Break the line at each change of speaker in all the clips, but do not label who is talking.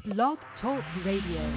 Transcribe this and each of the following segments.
Blog Talk Radio.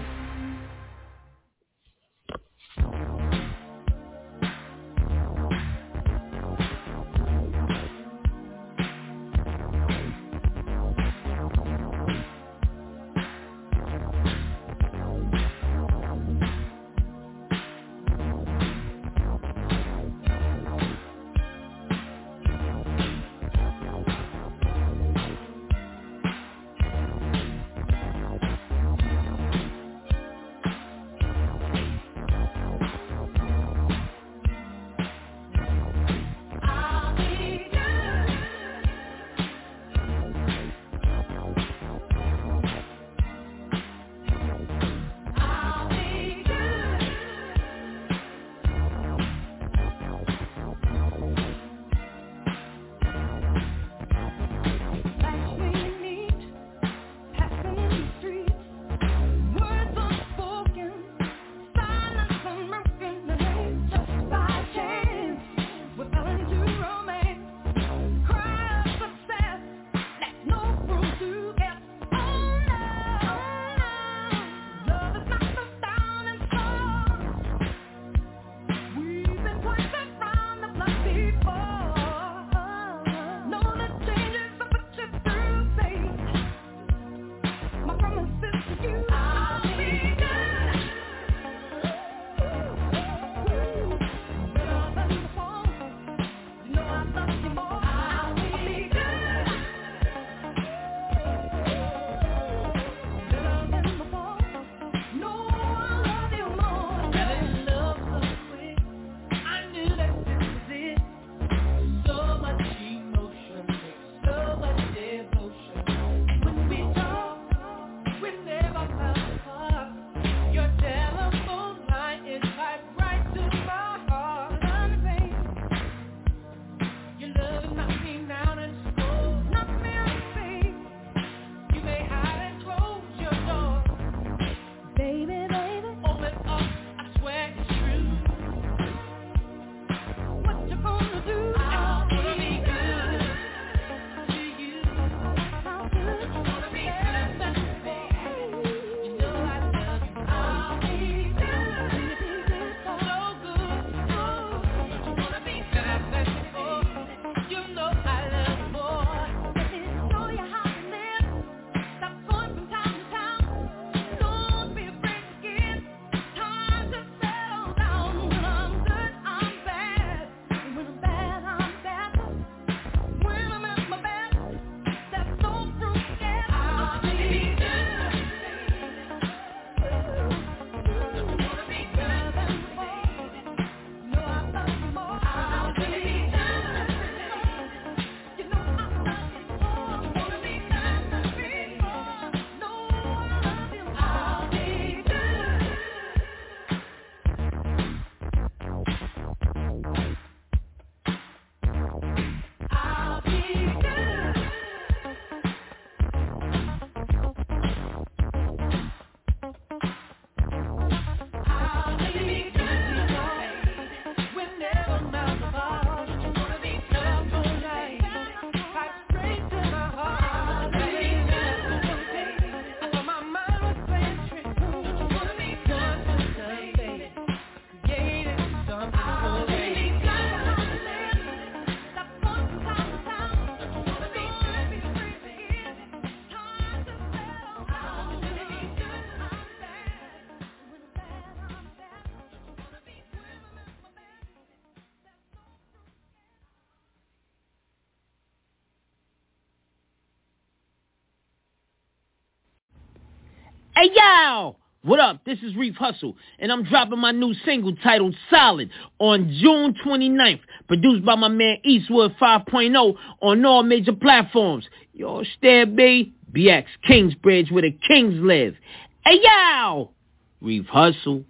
Hey, yo! What up? This is Reef Hustle, and I'm dropping my new single titled Solid on June 29th, produced by my man Eastwood 5.0 on all major platforms. Yo, stay, B. BX Kingsbridge, where the kings live. Hey, yo! Reef Hustle.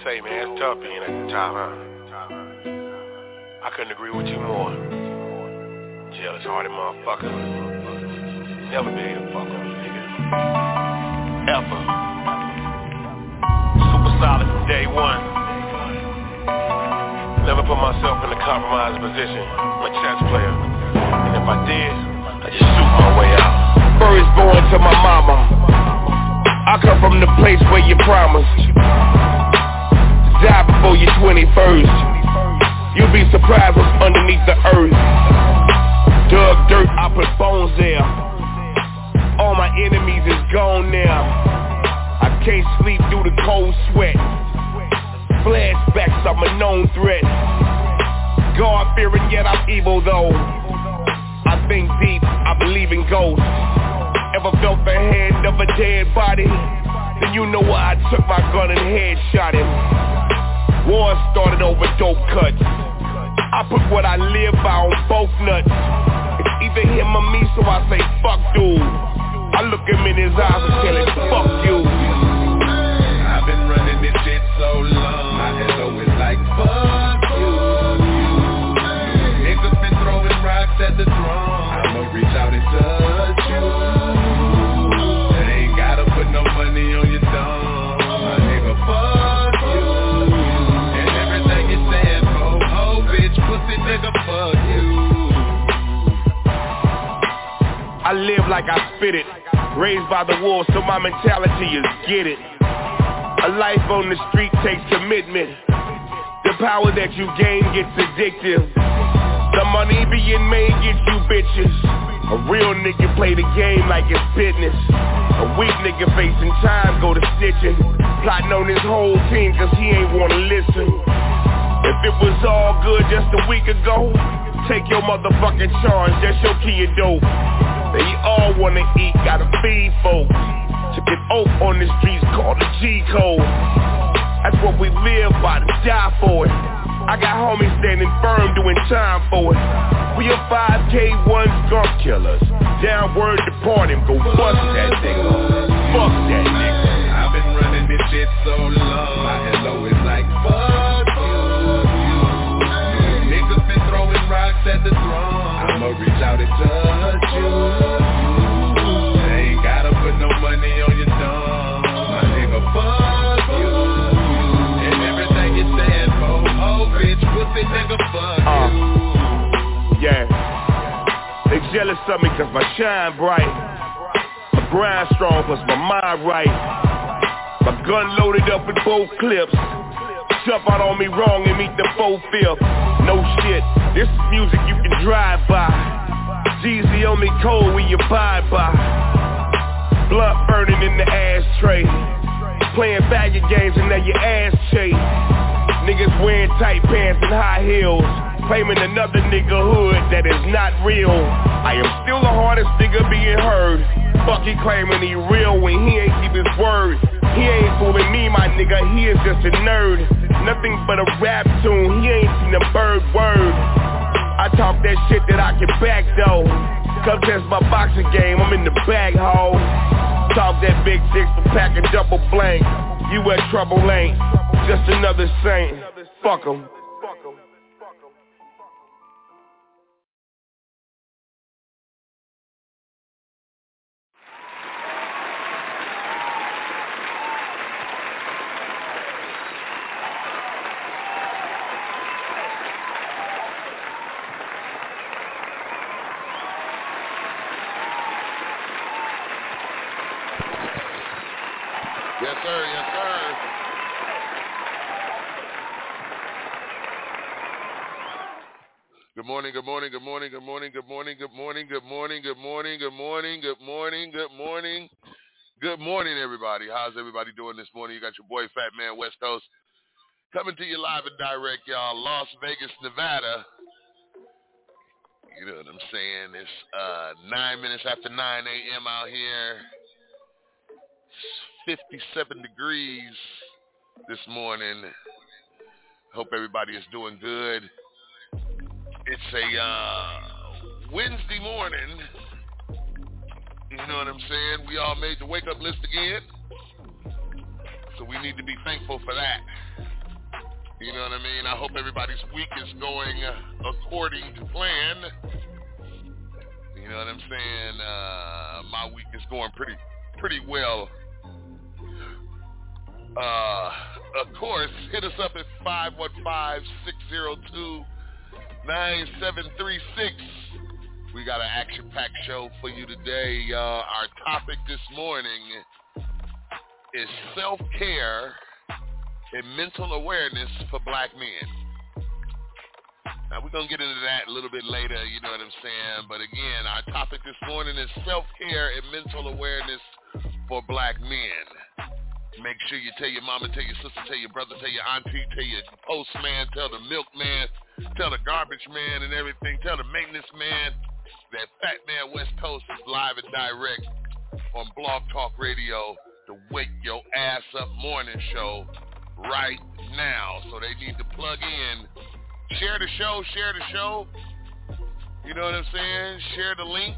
say, man, it's tough being at the top, huh? I couldn't agree with you more. Jealous-hearted motherfucker. Never be able to fuck on me, nigga. Ever. Super solid from day one. Never put myself in a compromising position. I'm a chess player. And if I did, I just shoot my way out.
First born to my mama. I come from the place where you promised to die before your 21st. You'll be surprised what's underneath the earth. Dug dirt, I put bones there. All my enemies is gone now. I can't sleep through the cold sweat. Flashbacks, I'm a known threat. God-fearing, yet I'm evil though. I think deep, I believe in ghosts. Ever felt the hand of a dead body? Then you know why I took my gun and headshot him. War started over dope cuts. I put what I live by on both nuts. It's either him or me, so I say fuck dude. I look him in his eyes and tell him fuck you.
I've been running this shit so long, my head always like fuck you. Niggas been throwing rocks at the drum, I'ma reach out and touch you. Ain't gotta put no money on your thumb, my nigga fuck you. And everything you stand for, oh bitch, pussy nigga fuck you.
I live like I spit it, raised by the wolves, so my mentality is get it. A life on the street takes commitment. The power that you gain gets addictive. The money being made gets you bitches. A real nigga play the game like it's business. A weak nigga facing time go to snitching. Plotting on his whole team cause he ain't wanna listen. If it was all good just a week ago, take your motherfucking charge, that's your key of dope. They all wanna eat, gotta feed folks. Took an oath on the streets called the G code. That's what we live by, to die for it. I got homies standing firm doing time for it. We are 5K1 skunk killers. Downward depart him, go bust that nigga. Fuck that nigga.
I've been running this shit so long, my head always like fuck you. Niggas been throwing rocks at the drum, I'ma reach out and touch you. Ain't gotta put no money on your thumb, my nigga fuck you. And everything you stand for, oh bitch, pussy nigga fuck you.
Yeah. They jealous of me cause my shine bright. My grind strong plus my mind right. My gun loaded up with both clips. Jump out on me wrong and meet the 4/5. No shit, this is music you can drive by. Jeezy on me cold we abide by. Blunt burning in the ashtray. Playing faggot games and now your ass chase. Niggas wearing tight pants and high heels. Claiming another nigga hood that is not real. I am still the hardest nigga being heard. Fuck he claiming he real when he ain't keep his word. He ain't fooling me, my nigga, he is just a nerd. Nothing but a rap tune, he ain't seen a bird word. I talk that shit that I can back though. Come test my boxing game, I'm in the bag hole. Talk that big six for pack a double blank. You at trouble ain't, just another saint. Fuck 'em.
Yes, sir. Yes, sir. Good morning, good morning, good morning, good morning, good morning, good morning, good morning, good morning, good morning, good morning, good morning. Good morning, everybody. How's everybody doing this morning? You got your boy Fat Man West Coast coming to you live and direct, y'all. Las Vegas, Nevada. You know what I'm saying? It's 9 minutes after 9 a.m. out here. 57 degrees this morning. Hope everybody is doing good. It's a Wednesday morning. You know what I'm saying? We all made the wake-up list again. So we need to be thankful for that. You know what I mean? I hope everybody's week is going according to plan. You know what I'm saying? My week is going pretty well. Of course, hit us up at 515-602-9736. We got an action-packed show for you today. Our topic this morning is self-care and mental awareness for black men. Now, we're going to get into that a little bit later, you know what I'm saying? But again, our topic this morning is self-care and mental awareness for black men. Make sure you tell your mama, tell your sister, tell your brother, tell your auntie, tell your postman, tell the milkman, tell the garbage man and everything, tell the maintenance man that Fat Man West Coast is live and direct on Blog Talk Radio, the Wake Your Ass Up morning show right now. So they need to plug in. Share the show. You know what I'm saying? Share the link.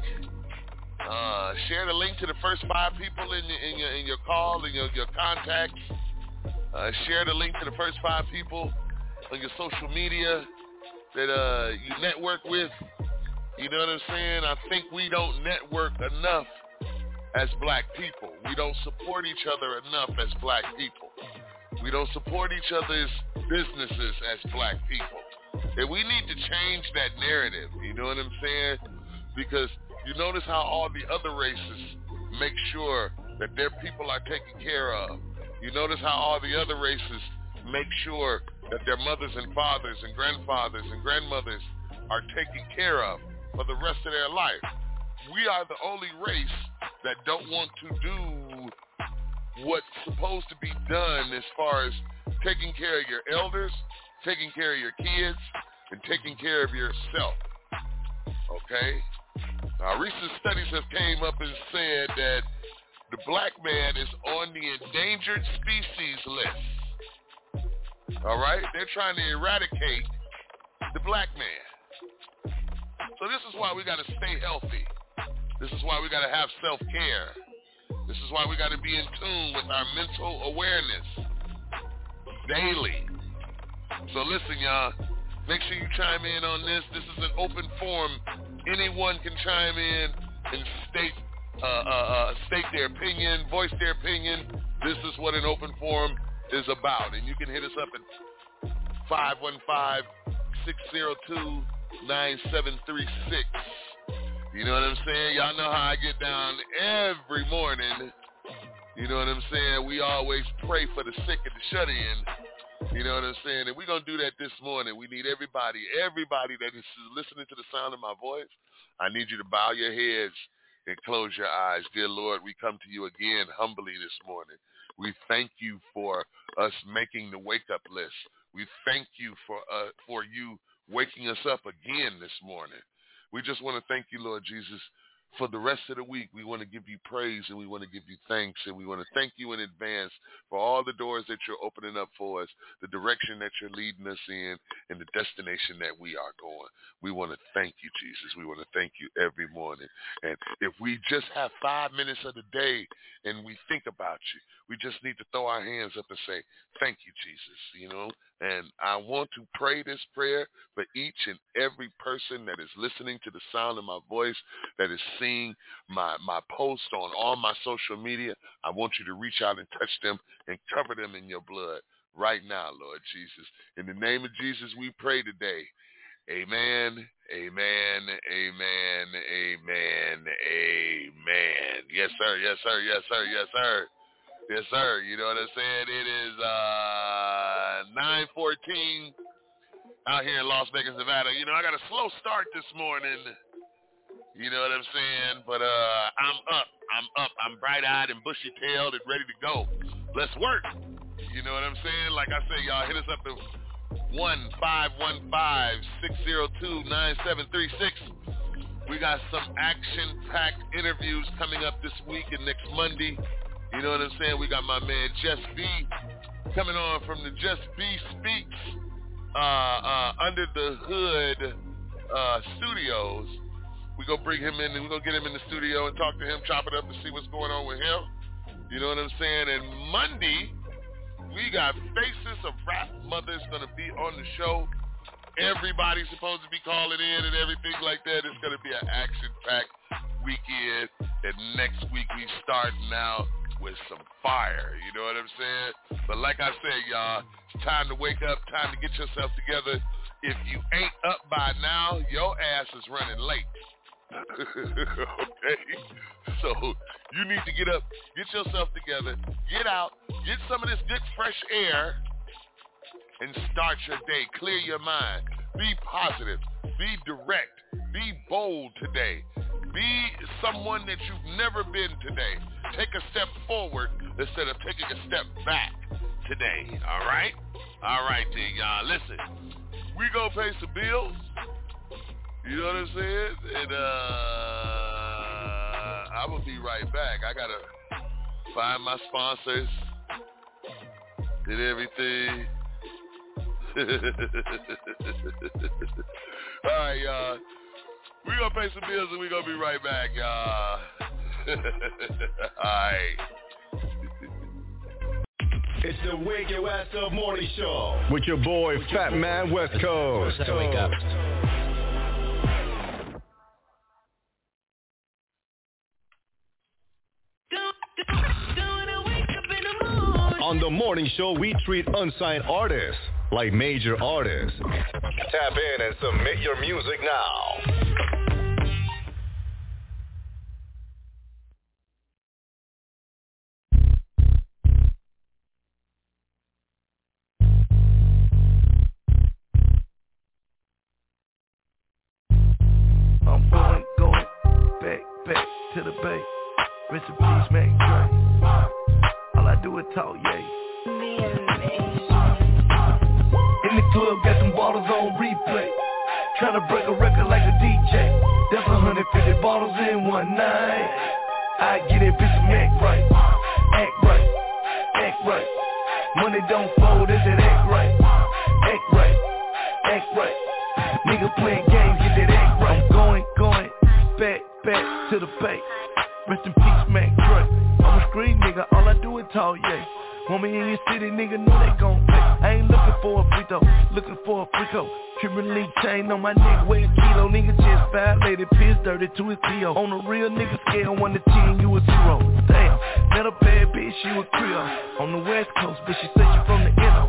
Share the link to the first 5 people in your call, in your contacts. Share the link to the first 5 people on your social media that you network with. You know what I'm saying? I think we don't network enough as black people. We don't support each other enough as black people. We don't support each other's businesses as black people. And we need to change that narrative. You know what I'm saying? Because you notice how all the other races make sure that their people are taken care of. You notice how all the other races make sure that their mothers and fathers and grandfathers and grandmothers are taken care of for the rest of their life. We are the only race that don't want to do what's supposed to be done as far as taking care of your elders, taking care of your kids, and taking care of yourself. Okay? Now, recent studies have came up and said that the black man is on the endangered species list. All right? They're trying to eradicate the black man. So this is why we got to stay healthy. This is why we got to have self-care. This is why we got to be in tune with our mental awareness daily. So listen, y'all. Make sure you chime in on this. This is an open forum. Anyone can chime in and state their opinion, voice their opinion. This is what an open forum is about. And you can hit us up at 515-602-9736. You know what I'm saying? Y'all know how I get down every morning. You know what I'm saying? We always pray for the sick and the shut-in. You know what I'm saying? And we're going to do that this morning. We need everybody that is listening to the sound of my voice. I need you to bow your heads and close your eyes. Dear Lord, we come to you again humbly this morning. We thank you for us making the wake-up list. We thank you for you waking us up again this morning. We just want to thank you, Lord Jesus, for the rest of the week. We want to give you praise and we want to give you thanks, and we want to thank you in advance for all the doors that you're opening up for us, the direction that you're leading us in, and the destination that we are going. We want to thank you, Jesus. We want to thank you every morning. And if we just have 5 minutes of the day and we think about you, we just need to throw our hands up and say, thank you, Jesus, you know. And I want to pray this prayer for each and every person that is listening to the sound of my voice, that is seeing my posts on all my social media. I want you to reach out and touch them and cover them in your blood right now, Lord Jesus. In the name of Jesus, we pray today. Amen, amen, amen, amen, amen. Yes, sir, yes, sir, yes, sir, yes, sir. Yes, sir. You know what I'm saying? It is 9:14 out here in Las Vegas, Nevada. You know, I got a slow start this morning. You know what I'm saying? But I'm up. I'm bright-eyed and bushy-tailed and ready to go. Let's work. You know what I'm saying? Like I said, y'all hit us up at 1-515-602-9736. We got some action-packed interviews coming up this week and next Monday. You know what I'm saying? We got my man Just B coming on from the Just B Speaks Under the Hood studios. We're going to bring him in and we're going to get him in the studio and talk to him, chop it up and see what's going on with him. You know what I'm saying? And Monday, We got Faces of Rap Mothers gonna be on the show. Everybody's supposed to be calling in and everything like that. It's gonna be an action-packed weekend. And next week we starting out with some fire. You know what I'm saying? But like I said, y'all, it's time to wake up, time to get yourself together. If you ain't up by now, your ass is running late. Okay? So you need to get up, get yourself together, get out, get some of this good fresh air, and start your day. Clear your mind. Be positive. Be direct. Be bold today. Be someone that you've never been today. Take a step forward instead of taking a step back today. All right? All right then, y'all. Listen, we gonna pay some bills. You know what I'm saying? And I'm gonna be right back. I gotta find my sponsors and everything. All right, y'all. We gonna pay some bills and we gonna be right back, y'all. All right.
It's the Wake Your Ass Up Morning Show with your boy Fat Man West Coast.
Let's wake up.
On the morning show, we treat unsigned artists like major artists. Tap in and submit your music now.
I'm going back to the bay. Rest in peace, Mac Dre. All I do is talk, yay. In the club, got some bottles on replay. Tryna break a record like a DJ. That's 150 bottles in one night. I get it, bitch, act right. Act right, act right. Money don't fold, is it act right? Act right, act right. Nigga playing games, get that act right. I'm going back to the bay. Rest in peace, Mac Dre. I'm a street nigga, all I do is talk, yeah. Want me in your city, nigga, know they gon' pay. I ain't looking for a free throw, looking for a free throw. Triple league chain on my neck, weigh a kilo. Nigga just violated, piss dirty to his P.O. On a real nigga scale, 1 to 10, you a 0. Damn, met a bad bitch, she was Creole. On the West Coast, but she said she from the NO.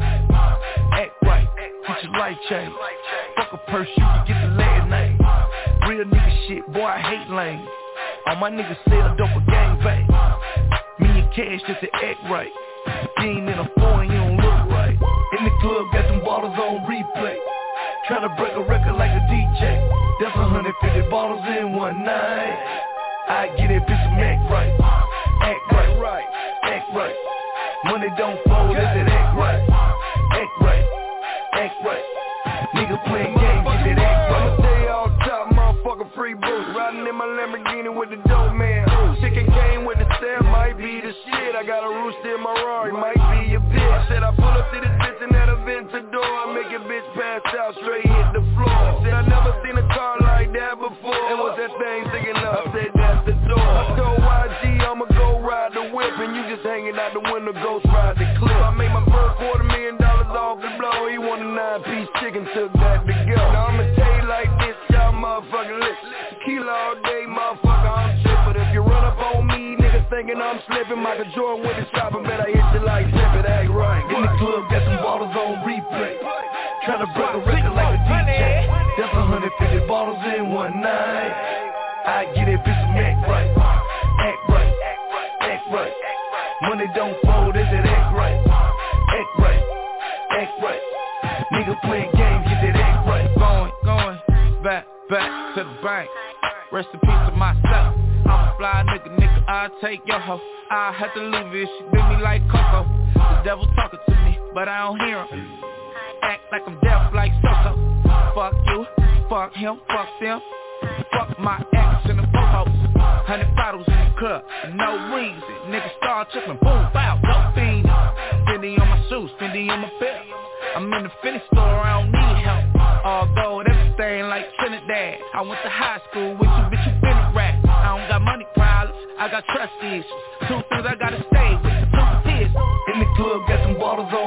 Act right, get your life change. Fuck a purse, you can get the last name. Real nigga shit, boy, I hate lame. All my niggas sell dope or gang bang. Me and Cash just to act right. You ain't in a foreign, you don't look right. In the club, got some bottles on replay. Tryna break a record like a DJ. That's 150 bottles in one night. I get it, bitch, act right. Act right, act right. Money don't fold, is it act right? Act right, act right. Nigga playing games, get it act right. I'ma stay all top, motherfucker, free boost. Riding in my Lamborghini with the dope man. Chicken cane with the stamp, might be the shit. I got a rooster in my Rari, might be your bitch. Said I pull up to this bitch and that Aventador. I make a bitch pass out, straight hit the floor. Said I never seen a car like that before. And what's that thing sticking up? I said that's the door. I told YG I'ma go ride the whip, and you just hanging out the window, ghost ride the clip. I made my first $250,000 off the blow. He want a 9-piece chicken, took that to go. Now I'ma tell you like this, y'all motherfucking lit. Tequila all day, motherfucker, I'm shit. But if you run up on me, niggas thinking I'm slipping. Michael Jordan with the shopping, bet I hit you like zip it, act right. In the club, got some bottles on replay. Tryna break a record like a DJ. That's 150 bottles in one night. I get it, bitch, act right. Act right, act right. Money don't fold, is it act right? Act right, act right. Nigga playing games, get that act right.
Going back to the bank. Rest in peace to myself. I'm a fly nigga, I'll take your hoe. I have to leave it, she do me like Coco. The devil talking to me, but I don't hear him. Act like I'm deaf like Soso. Fuck you, fuck him, fuck them. Fuck my ex in the photos. 100 bottles in the club, no reason. Niggas start tripping, boom, bow, no fiend. Fendi on my shoes, Fendi on my belt. I'm in the Fendi store, I don't need help. All gold, everything like Trinidad. I went to high school with you, bitch, you been a rat. I don't got money problems, I got trust issues. 2 things I gotta stay with, 2 tears.
In the club, got some bottles on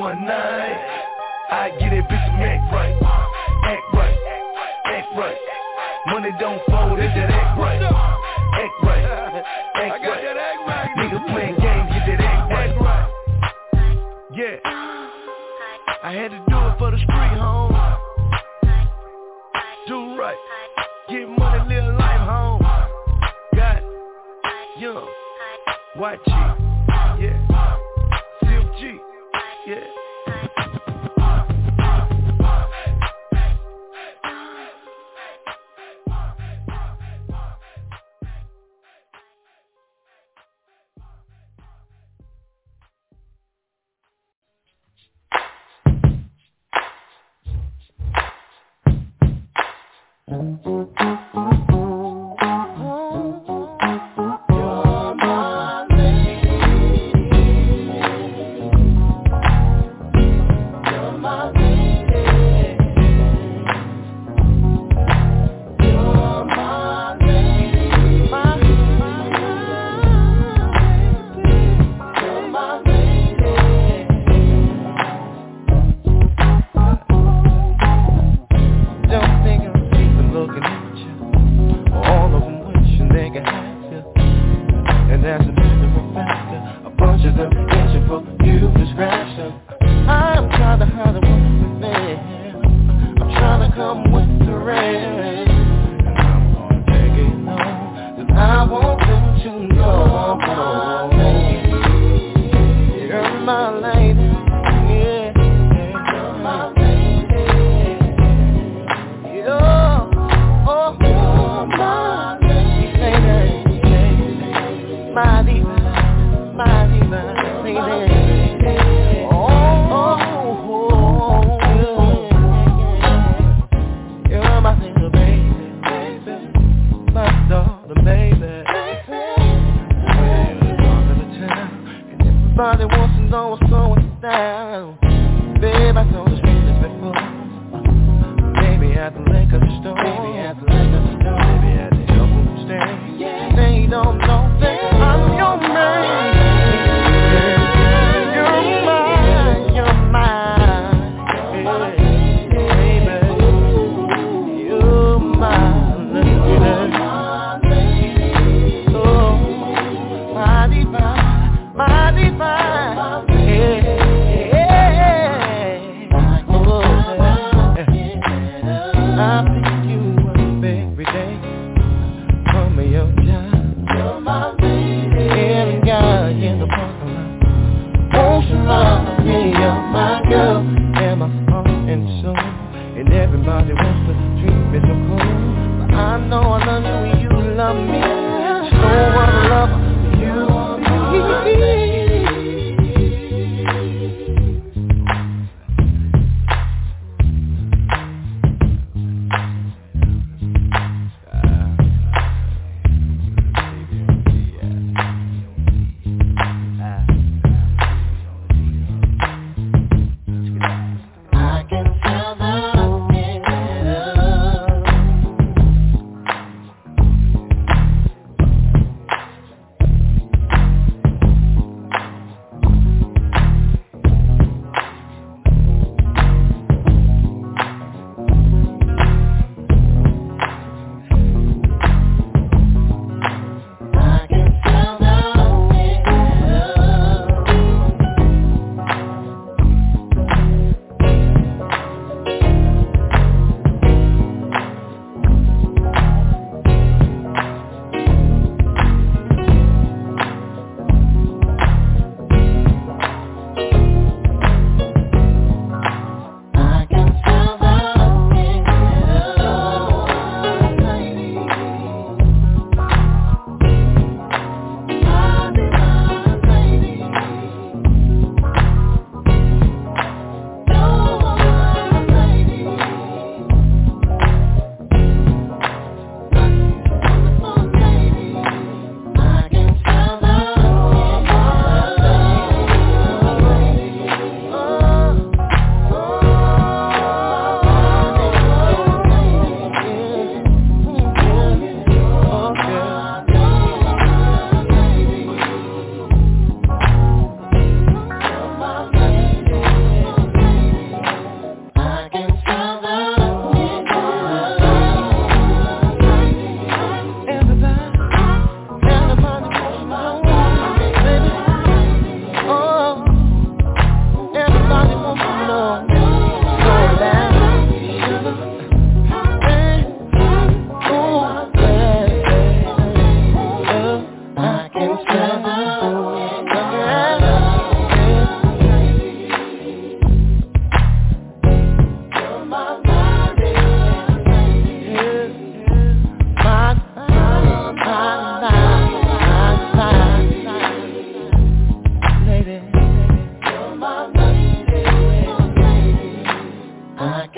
one night. I get it, bitch, act right. Act right, act right. Money don't fold, it's that act right. Act right, act right. Niggas playing games, get that act right. Yeah, I had to do it for the street, home. Do right, get money, live life, home. Got young, white G, yeah, Silk G, yeah.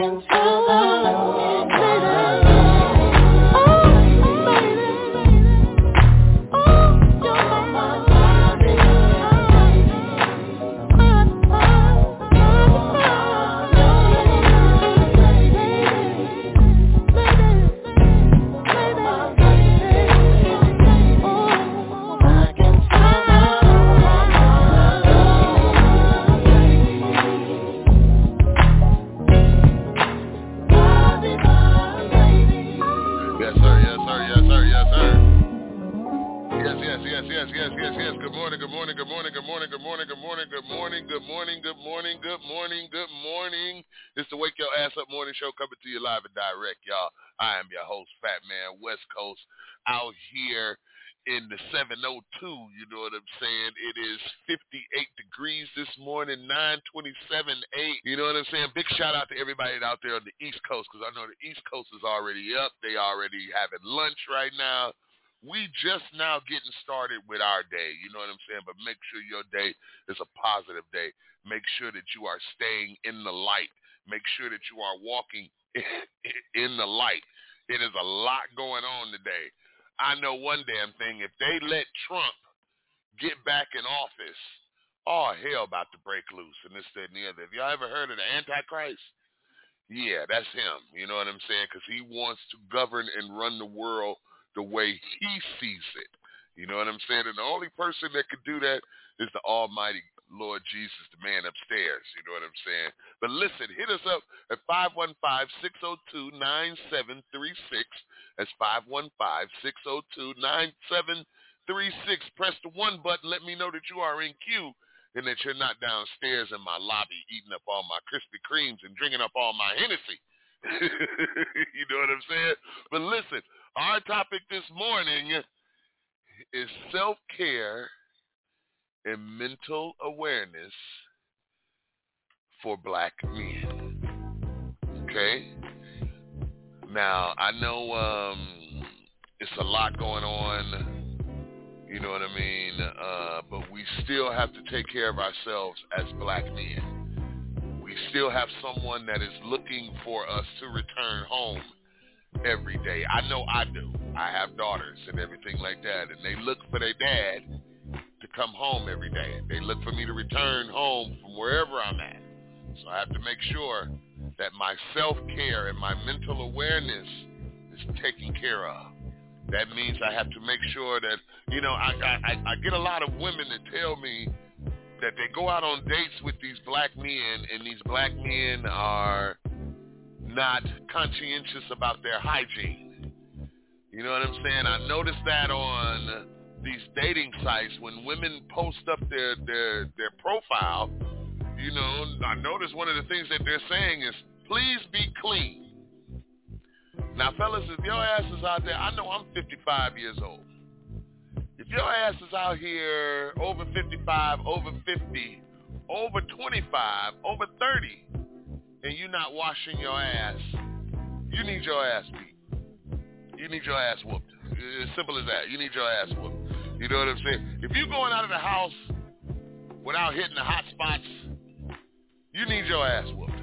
It's the Wake Your Ass Up Morning Show coming to you live and direct, y'all. I am your host, Fat Man West Coast, out here in the 702, you know what I'm saying? It is 58 degrees this morning, 9:27:08. You know what I'm saying? Big shout out to everybody out there on the East Coast, because I know the East Coast is already up. They already having lunch right now. We just now getting started with our day, you know what I'm saying? But make sure your day is a positive day. Make sure that you are staying in the light. Make sure that you are walking in the light. It is a lot going on today. I know one damn thing. If they let Trump get back in office, oh, hell about to break loose and this, that, and the other. Have y'all ever heard of the Antichrist? Yeah, that's him. You know what I'm saying? Because he wants to govern and run the world the way he sees it. You know what I'm saying? And the only person that could do that is the almighty Lord Jesus, the man upstairs. You know what I'm saying? But listen, hit us up at 515-602-9736. That's 515-602-9736. Press the 1 button. Let me know that you are in queue and that you're not downstairs in my lobby eating up all my Krispy Kremes and drinking up all my Hennessy. You know what I'm saying? But listen, our topic this morning is self-care and mental awareness for black men. Okay? Now, I know it's a lot going on, you know what I mean, but we still have to take care of ourselves as black men. We still have someone that is looking for us to return home every day. I know I do. I have daughters and everything like that, and they look for their dad to come home every day. They look for me to return home from wherever I'm at. So I have to make sure that my self-care and my mental awareness is taken care of. That means I have to make sure that, you know, I get a lot of women that tell me that they go out on dates with these black men, and these black men are not conscientious about their hygiene. You know what I'm saying? I noticed that on these dating sites when women post up their profile, you know, I noticed one of the things that they're saying is, please be clean. Now, fellas, if your ass is out there, I know I'm 55 years old. If your ass is out here over 55, over 50, over 25, over 30, and you're not washing your ass, you need your ass beat. You need your ass whooped. As simple as that. You need your ass whooped. You know what I'm saying? If you're going out of the house without hitting the hot spots, you need your ass whooped.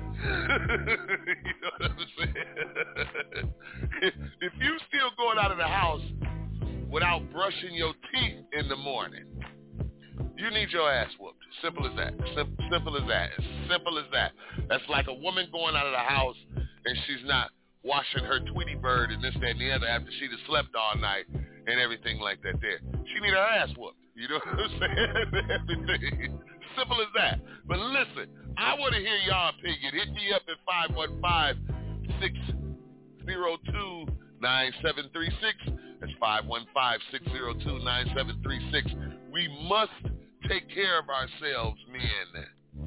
You know what I'm saying? If you still going out of the house without brushing your teeth in the morning, you need your ass whooped. Simple as that. Simple as that. As simple as that. That's like a woman going out of the house and she's not washing her Tweety Bird and this, that, and the other after she just slept all night and everything like that there. She need her ass whooped. You know what I'm saying? Everything. Simple as that. But listen, I want to hear y'all opinion. Hit me up at 515-602-9736. That's 515-602-9736. We must take care of ourselves, men.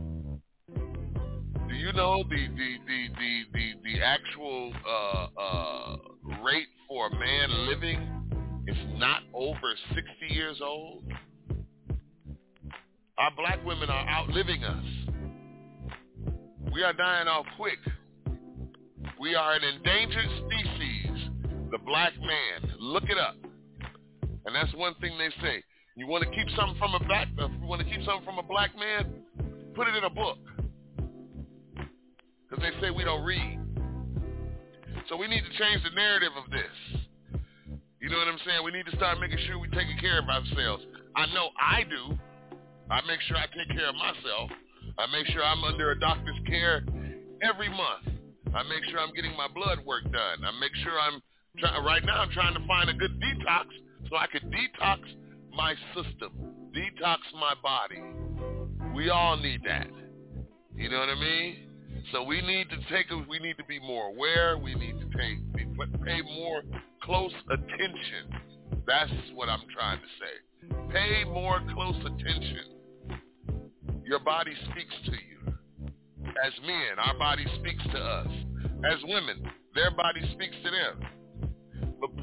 Do you know the actual rate for a man living is not over 60 years old? Our black women are outliving us. We are dying off quick. We are an endangered species, the black man. Look it up. And that's one thing they say. You want to keep something from a black man? Put it in a book. Because they say we don't read. So we need to change the narrative of this. You know what I'm saying? We need to start making sure we're taking care of ourselves. I know I do. I make sure I take care of myself. I make sure I'm under a doctor's care every month. I make sure I'm getting my blood work done. I make sure right now I'm trying to find a good detox so I can detox my system, detox my body. We all need that. You know what I mean? So we need to be more aware. We need to pay more close attention. That's what I'm trying to say. Pay more close attention. Your body speaks to you. As men, our body speaks to us. As women, their body speaks to them. But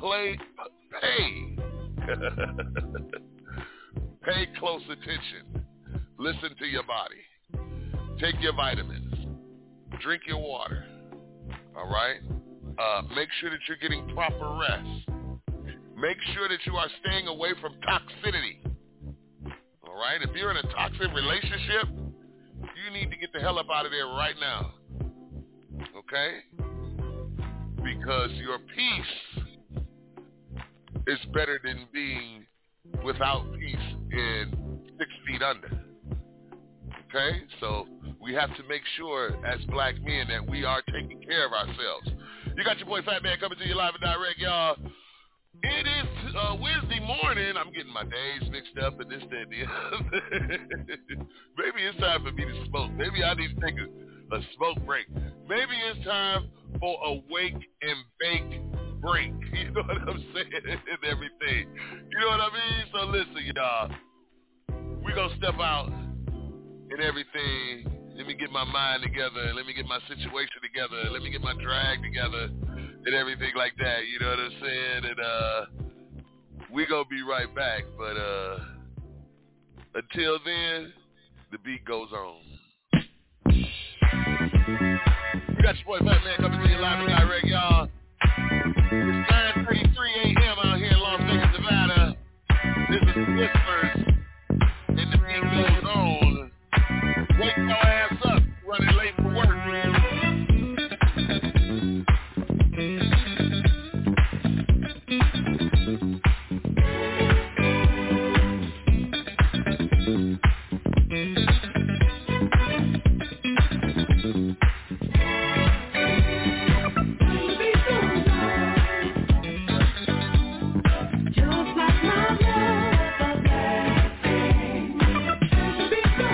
pay close attention. Listen to your body. Take your vitamins. Drink your water. All right? Make sure that you're getting proper rest. Make sure that you are staying away from toxicity. All right? If you're in a toxic relationship, you need to get the hell up out of there right now. Okay? Because your peace is better than being without peace in 6 feet under. Okay? So we have to make sure as black men that we are taking care of ourselves. You got your boy Fat Man coming to you live and direct, y'all. It is Wednesday morning. I'm getting my days mixed up and this, that, and the other. Maybe it's time for me to smoke. Maybe I need to take a smoke break. Maybe it's time for a wake and bake break. You know what I'm saying? And everything. You know what I mean? So listen, y'all. We're going to step out and everything. Let me get my mind together. Let me get my situation together. Let me get my drag together and everything like that. You know what I'm saying? And we going to be right back. But until then, the beat goes on. We got your boy Fat Man coming to you live and direct, y'all. It's 9:33 a.m. out here in Las Vegas, Nevada. This is Whispers, and the beat goes on. Wake your ass up, running late for work.
Just like my love everlasting.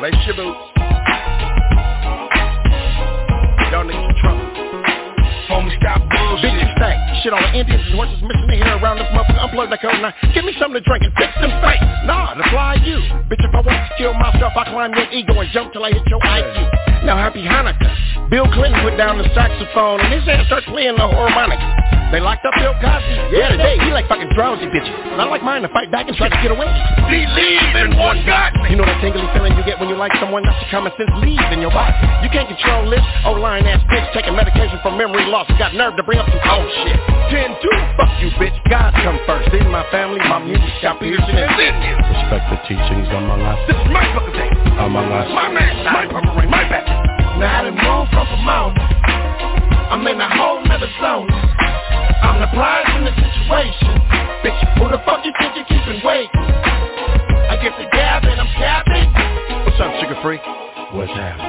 Lace your boots. Y'all niggas in trouble.
Homie, stop bullshit.
Bitches stack. Shit on the Indians and horses missing their hair around this motherfucker. Unplugged like hell now. Give me something to drink and fix them face. Nah, to fly you. Bitch, if I want to kill myself, I climb your ego and jump till I hit your IQ. Now, happy Hanukkah. Bill Clinton put down the saxophone and his ass starts playing the harmonica. They locked up Bill Cosby. Yeah, today he like fucking drowsy bitches. And I like mine to fight back and try to get away.
Believe in one God.
You know that tingly feeling you get when you like someone? That's the common sense leaves in your body. You can't control this. Oh, lying ass bitch taking medication for memory loss. You got nerve to bring up some old shit. 10-2, fuck you bitch. God come first. Then my family, my music, Scott Pearson and then you.
Respect the teachings among us.
This is my fucking day.
Among us.
My man, my purple rain, my back.
Now I done moved from Pomona. I'm in a whole nother zone. I'm the prize in the situation. Bitch, who the fuck you think you keeping waiting? I get the gab and I'm capping.
What's up, sugar freak? What's happening?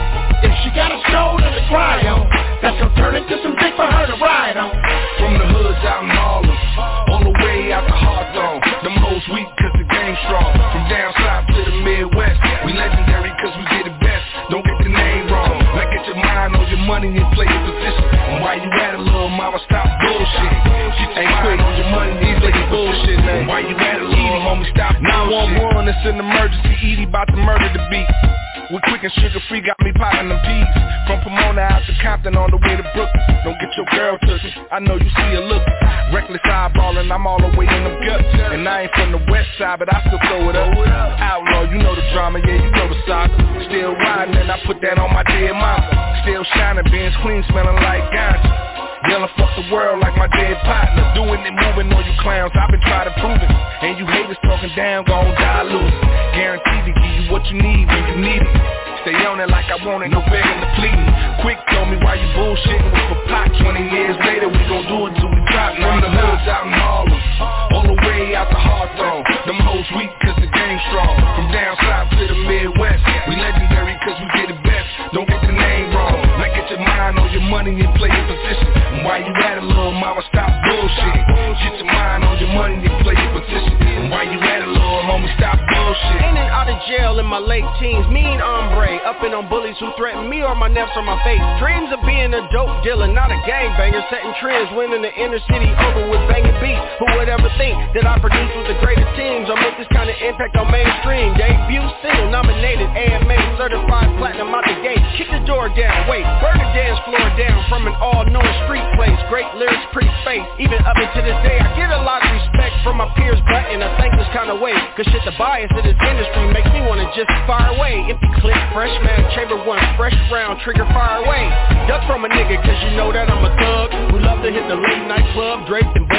If she got a shoulder to cry on, that's gonna turn into some dick for her to ride on.
From the hoods out in Harlem, all the way out to Hawthorne. Them hoes weak cause the game's strong. From down south to the Midwest, we legendary cause we get it best. Don't get the name wrong. Now get your mind on your money and play your position. And while you at it, little mama, stop bullshit. Get your mind on your money and play your bullshit, man. While you at it, little homie, stop bullshit. 911, it's an emergency. Edie about to murder the beat. We quick and sugar free, got me popping them peas. From Pomona out to Compton on the way to Brooklyn. Don't get your girl took it, I know you see her looking. Reckless eyeballing, I'm all the way in them guts. And I ain't from the west side, but I still throw it up. Outlaw, you know the drama, yeah, you know the saga. Still riding and I put that on my dead mama. Still shining, beans clean, smelling like ganja. Yelling fuck the world like my dead partner. Doing it, moving on you clowns, I've been trying to prove it. And you haters talking down, gon' die losing. Guaranteed to give you what you need when you need it. Stay on it like I want it, no begging to pleading. Quick told me why you bullshitting with for pot. 20 years later, we gon' do it till we drop. From the hoods out in Harlem, all the way out to Hawthorne. Them hoes weak cause the game's strong. From down south to the Midwest, we legendary cause we get it best. Don't get the name wrong. Now get your mind on your money and play your position. And while you at it, little mama, stop bullshit. Get your mind on your money and play your position. And while you at it, little homie, stop bullshit.
In and out of jail in my late teens, mean hombre, upping on bullies who threaten me or my nefs on my face. Dreams of being a dope dealer, not a gangbanger, setting trends, winning the inner city over with banging beats. Who would ever think that I produce with the greatest teams or make this kind of impact on mainstream? Debut single, nominated, AMA, certified platinum out the gate. Kick the door down, wait, burn the dance floor down from an all-known street place. Great lyrics, pretty face, even up into this day. I get a lot of respect from my peers, but in a thankless kind of way. Cause shit, the bias of this industry makes me wanna just fire away. Empty clip, fresh man, chamber one, fresh round, trigger fire away. Duck from a nigga cause you know that I'm a thug who love to hit the late night club, draped and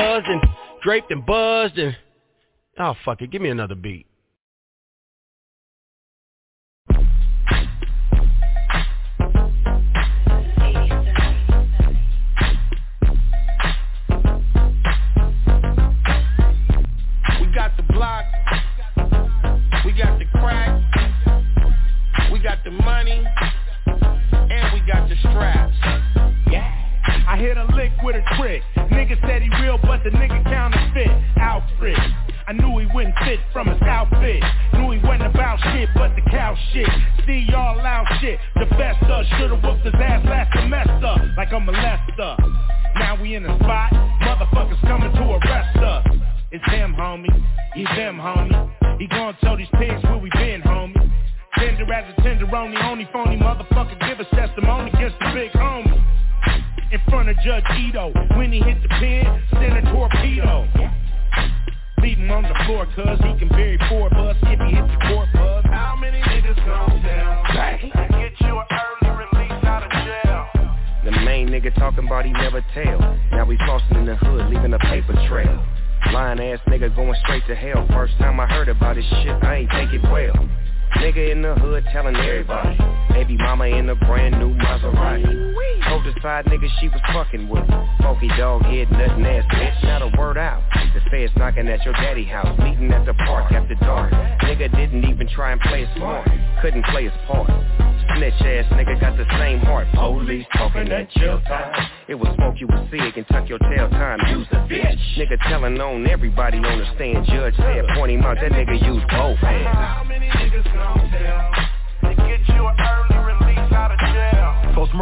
buzzed and oh fuck it, give me another beat.
We got the block, we got the crack, we got the money, and we got the straps. Yeah. I hit a lick with a trick. Nigga said he real, but the nigga counterfeit. Outfit. I knew he wouldn't fit from his outfit. Knew he wasn't about shit, but the cow shit. See y'all loud shit. The best of should've whooped his ass last semester, like a molester. Now we in the spot. Motherfuckers coming to arrest us. It's him, homie. He's them, homie. He gon' tell these pigs where we been, homie. Tender as a tenderoni, only phony motherfucker give us testimony against the big homie. In front of Judge Ito, when he hit the pen, send a torpedo. Leave him on the floor, cuz he can bury 4 of us if he hit the court, buzz. How many niggas come down? Get you an early release out of jail.
The main nigga talking about he never tell. Now we flossing in the hood, leaving a paper trail. Lying ass nigga going straight to hell. First time I heard about his shit, I ain't take it well. Nigga in the hood telling everybody. Baby mama in a brand new Maserati. Told the side nigga she was fucking with. Funky dog head, nothing ass bitch. Not a word out. The feds knocking at your daddy house. Meeting at the park after dark. Nigga didn't even try and play it smart. Couldn't play his part. Snitch ass nigga got the same heart. Police talking that jail time. It was smoke you was sick and tuck your tail time. Use a bitch. Nigga telling on everybody on the stand. Judge said point him out. That nigga used both hands.
How many niggas gon' tell?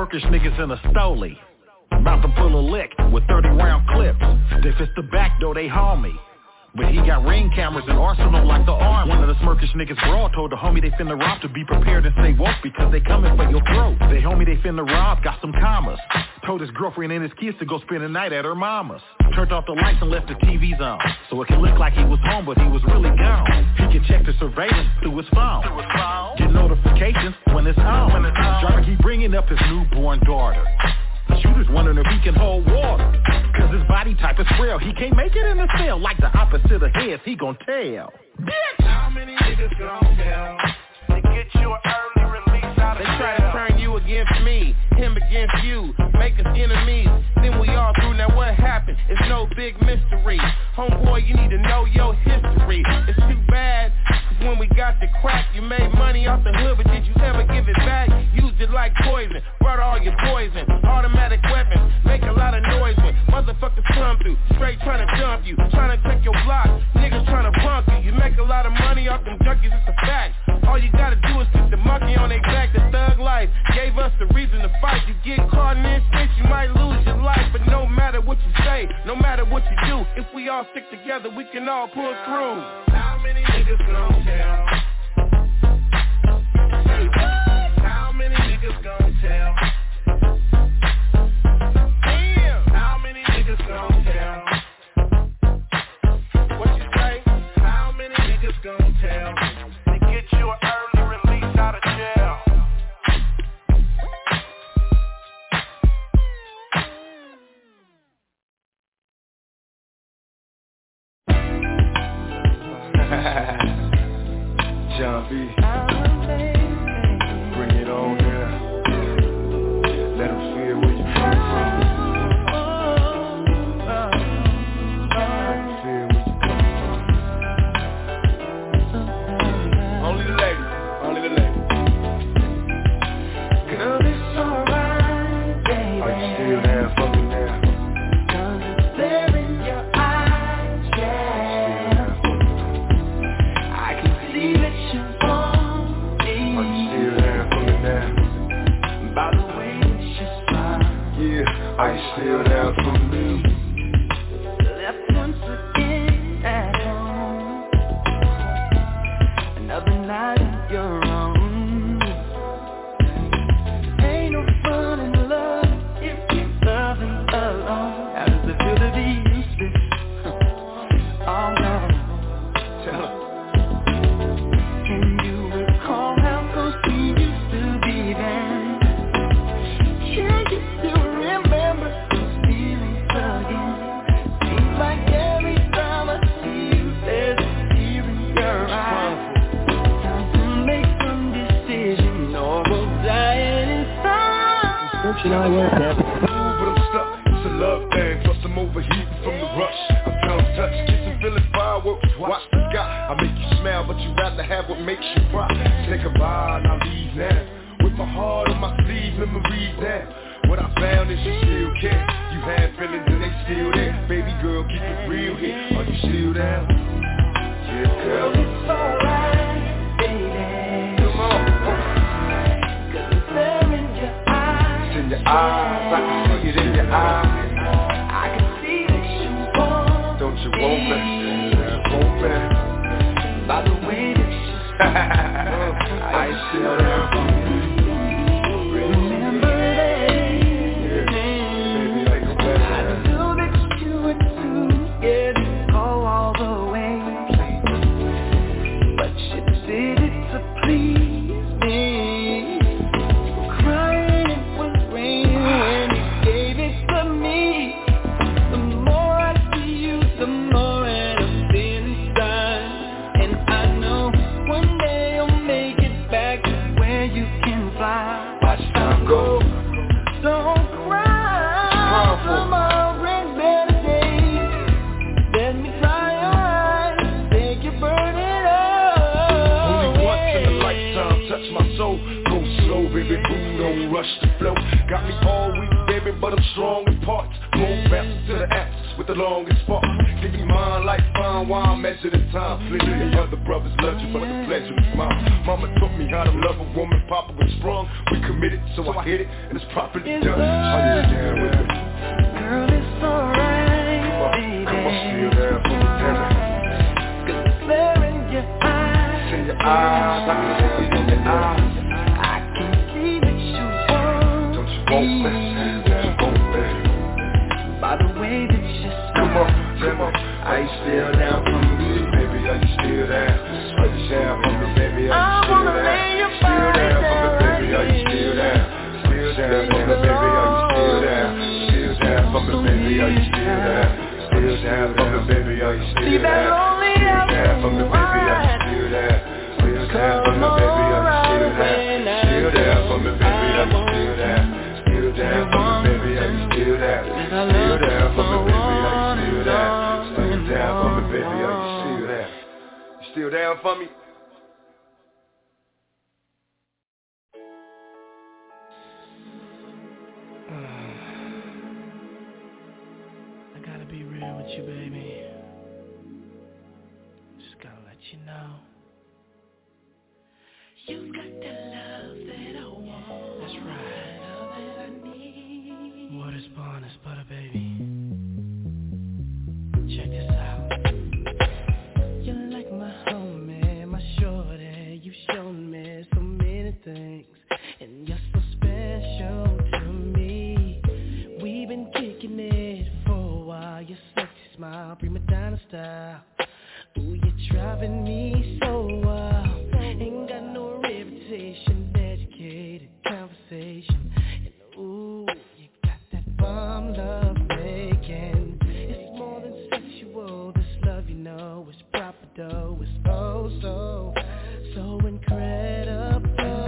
Smirkish niggas in a stoley. About to pull a lick with 30-round clips. If it's the back door, they haul me. But he got ring cameras and arsenal like the army. One of the Smirkish niggas broad told the homie they finna rob to be prepared and stay woke because they coming for your throat. They homie they finna rob got some commas. Told his girlfriend and his kids to go spend the night at her mama's. Turned off the lights and left the TVs on, so it could look like he was home, but he was really gone. He could check the surveillance through his phone. Get notifications when it's on. Driver keep bringing up his newborn daughter. The shooter's wondering if he can hold water, cause his body type is frail. He can't make it in the cell. Like the opposite of heads, he gon' tell. Bitch!
How many niggas gon' tell? They get you an early release out of
They try to turn you against me, him against you, make us enemies. Then we all through, now what happened? It's no big mystery. Homeboy, you need to know your history. It's too bad, cause when we got the crack, you made money off the hood, but did you ever give it back? Used it like poison, brought all your poison. Automatic weapons, make a lot of noise when motherfuckers come through. Straight trying to dump you, trying to take your block. Niggas trying to punk you. You make a lot of money off them junkies, it's a fact. All you gotta do is stick the monkey on their back. The thug life gave us the reason to fight. You get caught in this bitch, you might lose your life. But no matter what you say, no matter what you do, if we all stick together, we can all pull through.
How many niggas gon' tell? How many niggas gon' tell? Damn! How many niggas gon' tell?
What you say?
How many niggas gon' tell? They get you an early release out of jail.
John B. Bring it on now. Let them feel where you come from. Let them feel where you come from.
Only the ladies. Only the ladies.
Girl, it's alright, baby. Are you still there for me now?
Cause it's there in your eyes, yeah. I can see that you want me.
Are you still there for me now?
By the way that you smile.
Yeah, are you still there for me?
Left once again at home. Another night of your own. Ain't no fun in love if you're loving alone. How does it feel to be useless? Oh no.
Tell her.
Can you recall how close we used to be then? Can you still remember those feelings again? Seems like every time I see you, there's a tear in your eye. Time to make some decision, or we'll die inside.
But I'm stuck, it's a love thing, plus I'm overheating from the rush. I'm tongue touch, kissing, feeling fireworks, watch the sky. I make you smile, but you rather have what makes you cry. Say goodbye and I'll leave now. With my heart on my sleeve, memories now. What I found is you still care. You had feelings and they still there. Baby girl, keep it real here. Are you still there? Yeah, girl.
It's alright, baby.
Come on.
Cause it's there in your eyes.
It's in your eyes, I can see it in your eyes.
I can see that you want.
Don't you want me? Yeah, want me?
By the way that you
I ain't still there for me.
remember that.
Baby, I go back.
I knew that you were too scared to go all the way. But you did it to please me. Crying it was raining when you gave it to me. The more I see you, the more I'm feeling inside. And I know one day you'll make it back to where you can fly.
Watch time go.
Don't cry, tomorrow brings better days. Let me dry your eyes, take your burden away.
Only once in a lifetime, touch my soul. Go slow, baby, boo, don't rush the flow. Got me all weak, baby, but I'm strong in parts. Roll bounce to the apps with the longest spark. Give me mine like fine wine, measured in time. Plenty of other brothers love you, but the pleasure is mine. Mama taught me how to love a woman, Papa was sprung. We committed, so I hit it, and it's properly done. Are you down with it?
Girl, it's alright, baby.
Come on, still down for me, tell me.
Cause it's there in your eyes.
See your eyes, I can see it in your eyes.
I can see that you want.
Don't you want me? Don't you want me?
By the way that you
come on, tell me. Are you still down for me, baby? Are you still down? Are you down for me, baby? Are you still down? Still down for me, baby? Are you still down? Still down for me, baby? Are you still down? Still down for me, baby? Are you still down? Still down for me, baby? Are you still down? Still down for me, baby? Are you still down? Still down for me, baby? Are you still down? Still down for me, baby? Are you still down? Still down for me, baby? Are you still down? Still down for me, baby? Are you still down? Still down for me, baby? Are you still down? You still down for me?
I gotta be real with you, baby. Just gotta let you know. You got the love that I want. That's right. Love that I need. What is born is butter, baby. Check this out. You're like my homie, my shorty. You've shown me so many things, and you're so special to me. We've been kicking it for a while. Your sexy smile, prima donna style. Ooh, you're driving me so wild. Ain't got no reputation, educated conversation. And ooh, you got that bomb love making. It's more than sexual, this love you know is proper though. It's oh so incredible.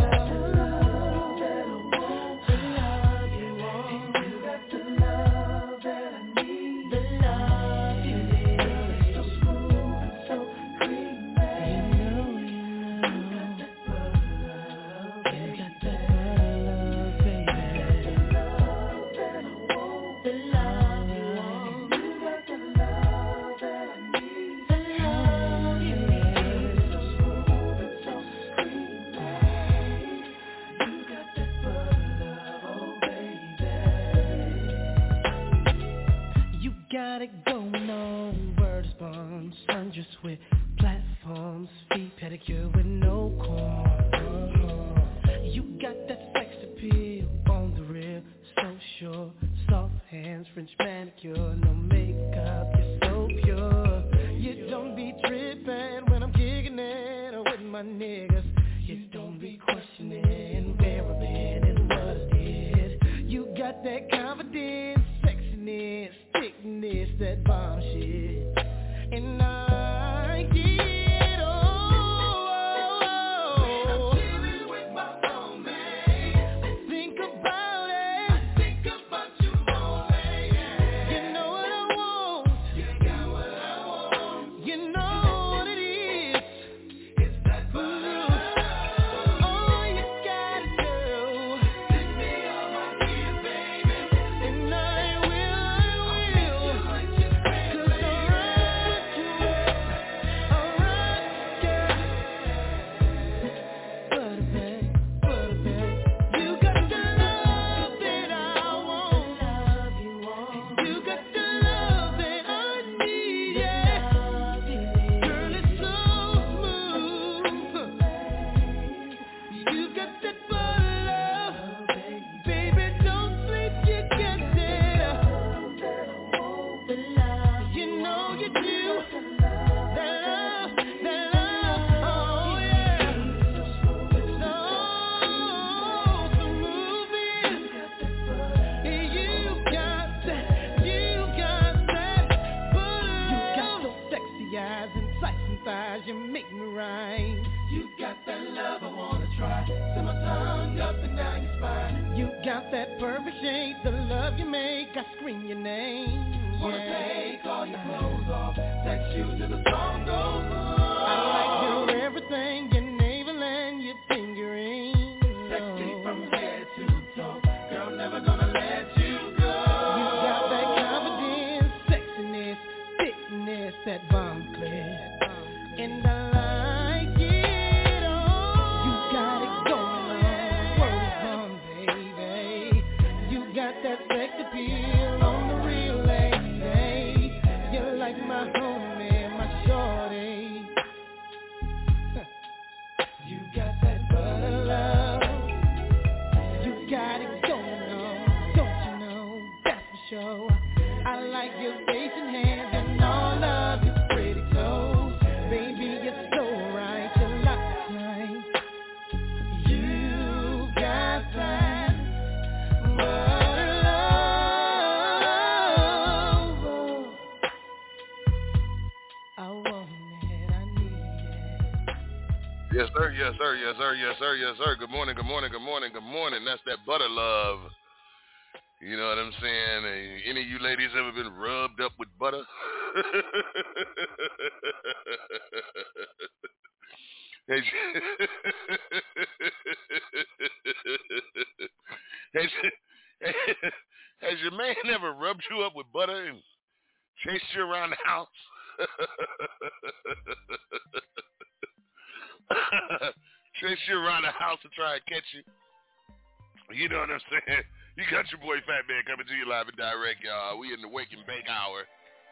Got it going on, word is born, sundress with platforms, feet pedicure with no corn. You got that sex appeal on the real, so sure, soft hands, French manicure, no makeup, you're so pure. You don't be tripping when I'm kicking it with my niggas. You don't be questioning where I've been and what I did. You got that confidence, sexiness, thickness, that bomb shit, and I get when I'm chilling with my homie, I think about it, I think about you more, yeah. You know what I want, you got what I want, you know what it is, it's that booze. All you gotta do, take me on my knees, baby, and I will. You make me right. You got that love I wanna try. Send my tongue up and down your spine. You got that perfect shape, the love you make, I scream your name. Wanna take all your clothes off, sex you till the song goes on. I like your everything, your navel and your fingering. Sexy from head to toe, girl, never gonna let you go. You got that confidence, sexiness, thickness, that bomb clear. And I like it all.
Yes, sir. Yes, sir. Yes, sir. Yes, sir. Yes, sir. Good morning. Good morning. Good morning. Good morning. That's that butter love. You know what I'm saying? Any of you ladies ever been rubbed up with butter? Has your man ever rubbed you up with butter and chased you around the house? Chase you around the house to try and catch you. You know what I'm saying? You got your boy Fat Man coming to you live and direct, y'all. We in the wake and bake hour.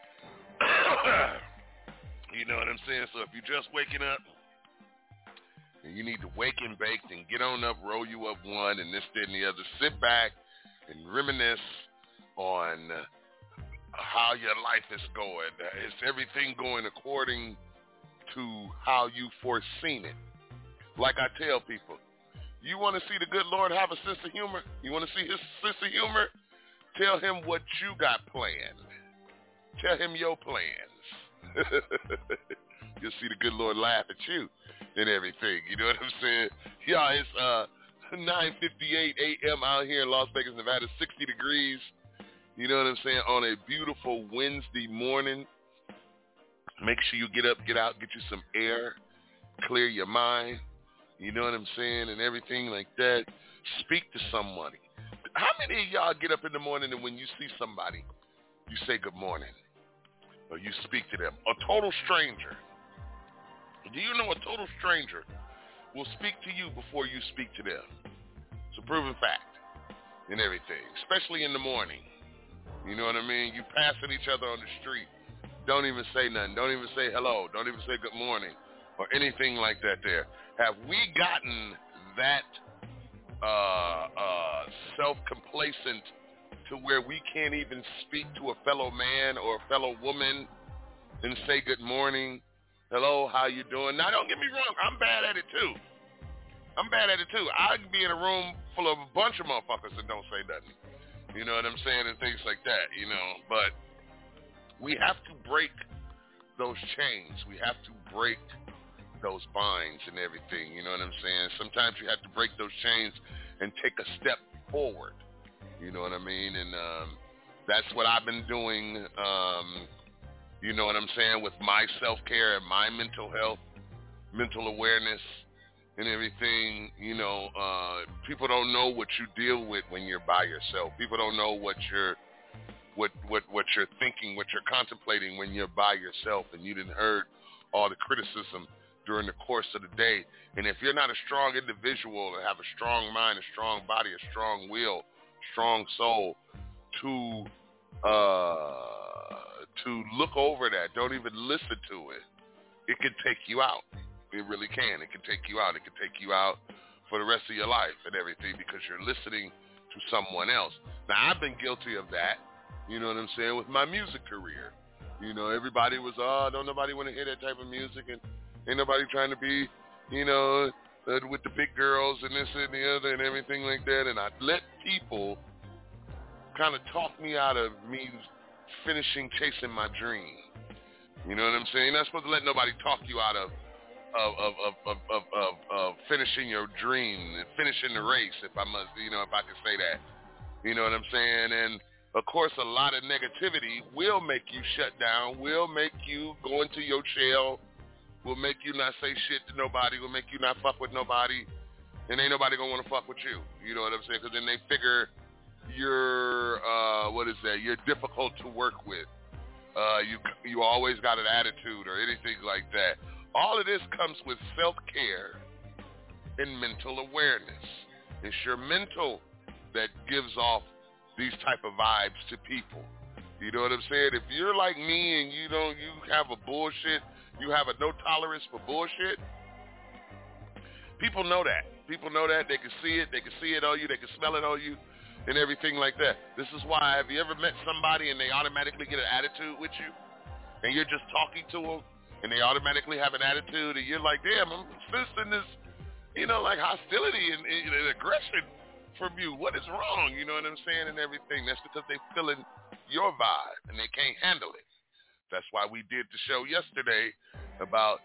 You know what I'm saying? So if you're just waking up and you need to wake and bake, then get on up, roll you up one, and this, that, and the other. Sit back and reminisce on how your life is going. Is everything going according to how you foreseen it? Like I tell people, you want to see the good Lord have a sense of humor? You want to see his sense of humor? Tell him what you got planned. Tell him your plans. You'll see the good Lord laugh at you and everything. You know what I'm saying? Yeah, it's 9:58 a.m. out here in Las Vegas, Nevada, 60 degrees. You know what I'm saying? On a beautiful Wednesday morning. Make sure you get up, get out, get you some air, clear your mind. You know what I'm saying? And everything like that. Speak to somebody. How many of y'all get up in the morning and when you see somebody, you say good morning? Or you speak to them? A total stranger. Do you know a total stranger will speak to you before you speak to them? It's a proven fact and everything, especially in the morning. You know what I mean? You passing each other on the street. Don't even say nothing. Don't even say hello. Don't even say good morning or anything like that there. Have we gotten that self-complacent to where we can't even speak to a fellow man or a fellow woman and say good morning, hello, how you doing? Now, don't get me wrong. I'm bad at it, too. I can be in a room full of a bunch of motherfuckers that don't say nothing. You know what I'm saying? And things like that, you know. But we have to break those chains. We have to break those binds and everything. You know what I'm saying? Sometimes you have to break those chains and take a step forward. You know what I mean? And that's what I've been doing, you know what I'm saying, with my self-care and my mental health, mental awareness and everything. You know, people don't know what you deal with when you're by yourself. People don't know what you're thinking, what you're contemplating when you're by yourself, and you didn't heard all the criticism during the course of the day. And if you're not a strong individual and have a strong mind, a strong body, a strong will, strong soul to look over that, don't even listen to it, it can take you out. It really can. It can take you out. It can take you out for the rest of your life and everything because you're listening to someone else. Now, I've been guilty of that, you know what I'm saying, with my music career. You know, everybody was, don't nobody want to hear that type of music, and ain't nobody trying to be, you know, with the big girls and this and the other and everything like that. And I let people kind of talk me out of me chasing my dream. You know what I'm saying? You're not supposed to let nobody talk you out of finishing your dream and finishing the race, if I must, you know, if I can say that. You know what I'm saying? And of course, a lot of negativity will make you shut down, will make you go into your shell, will make you not say shit to nobody, will make you not fuck with nobody, and ain't nobody gonna want to fuck with you. You know what I'm saying? Because then they figure you're, you're difficult to work with. You always got an attitude or anything like that. All of this comes with self-care and mental awareness. It's your mental that gives off these type of vibes to people. You know what I'm saying? If you're like me and you have a bullshit, you have a no tolerance for bullshit, people know that. People know that. They can see it. They can see it on you. They can smell it on you and everything like that. This is why, have you ever met somebody and they automatically get an attitude with you? And you're just talking to them and they automatically have an attitude and you're like, damn, I'm sensing this, you know, like hostility and aggression from you. What is wrong? You know what I'm saying? And everything. That's because they're feeling your vibe and they can't handle it. That's why we did the show yesterday about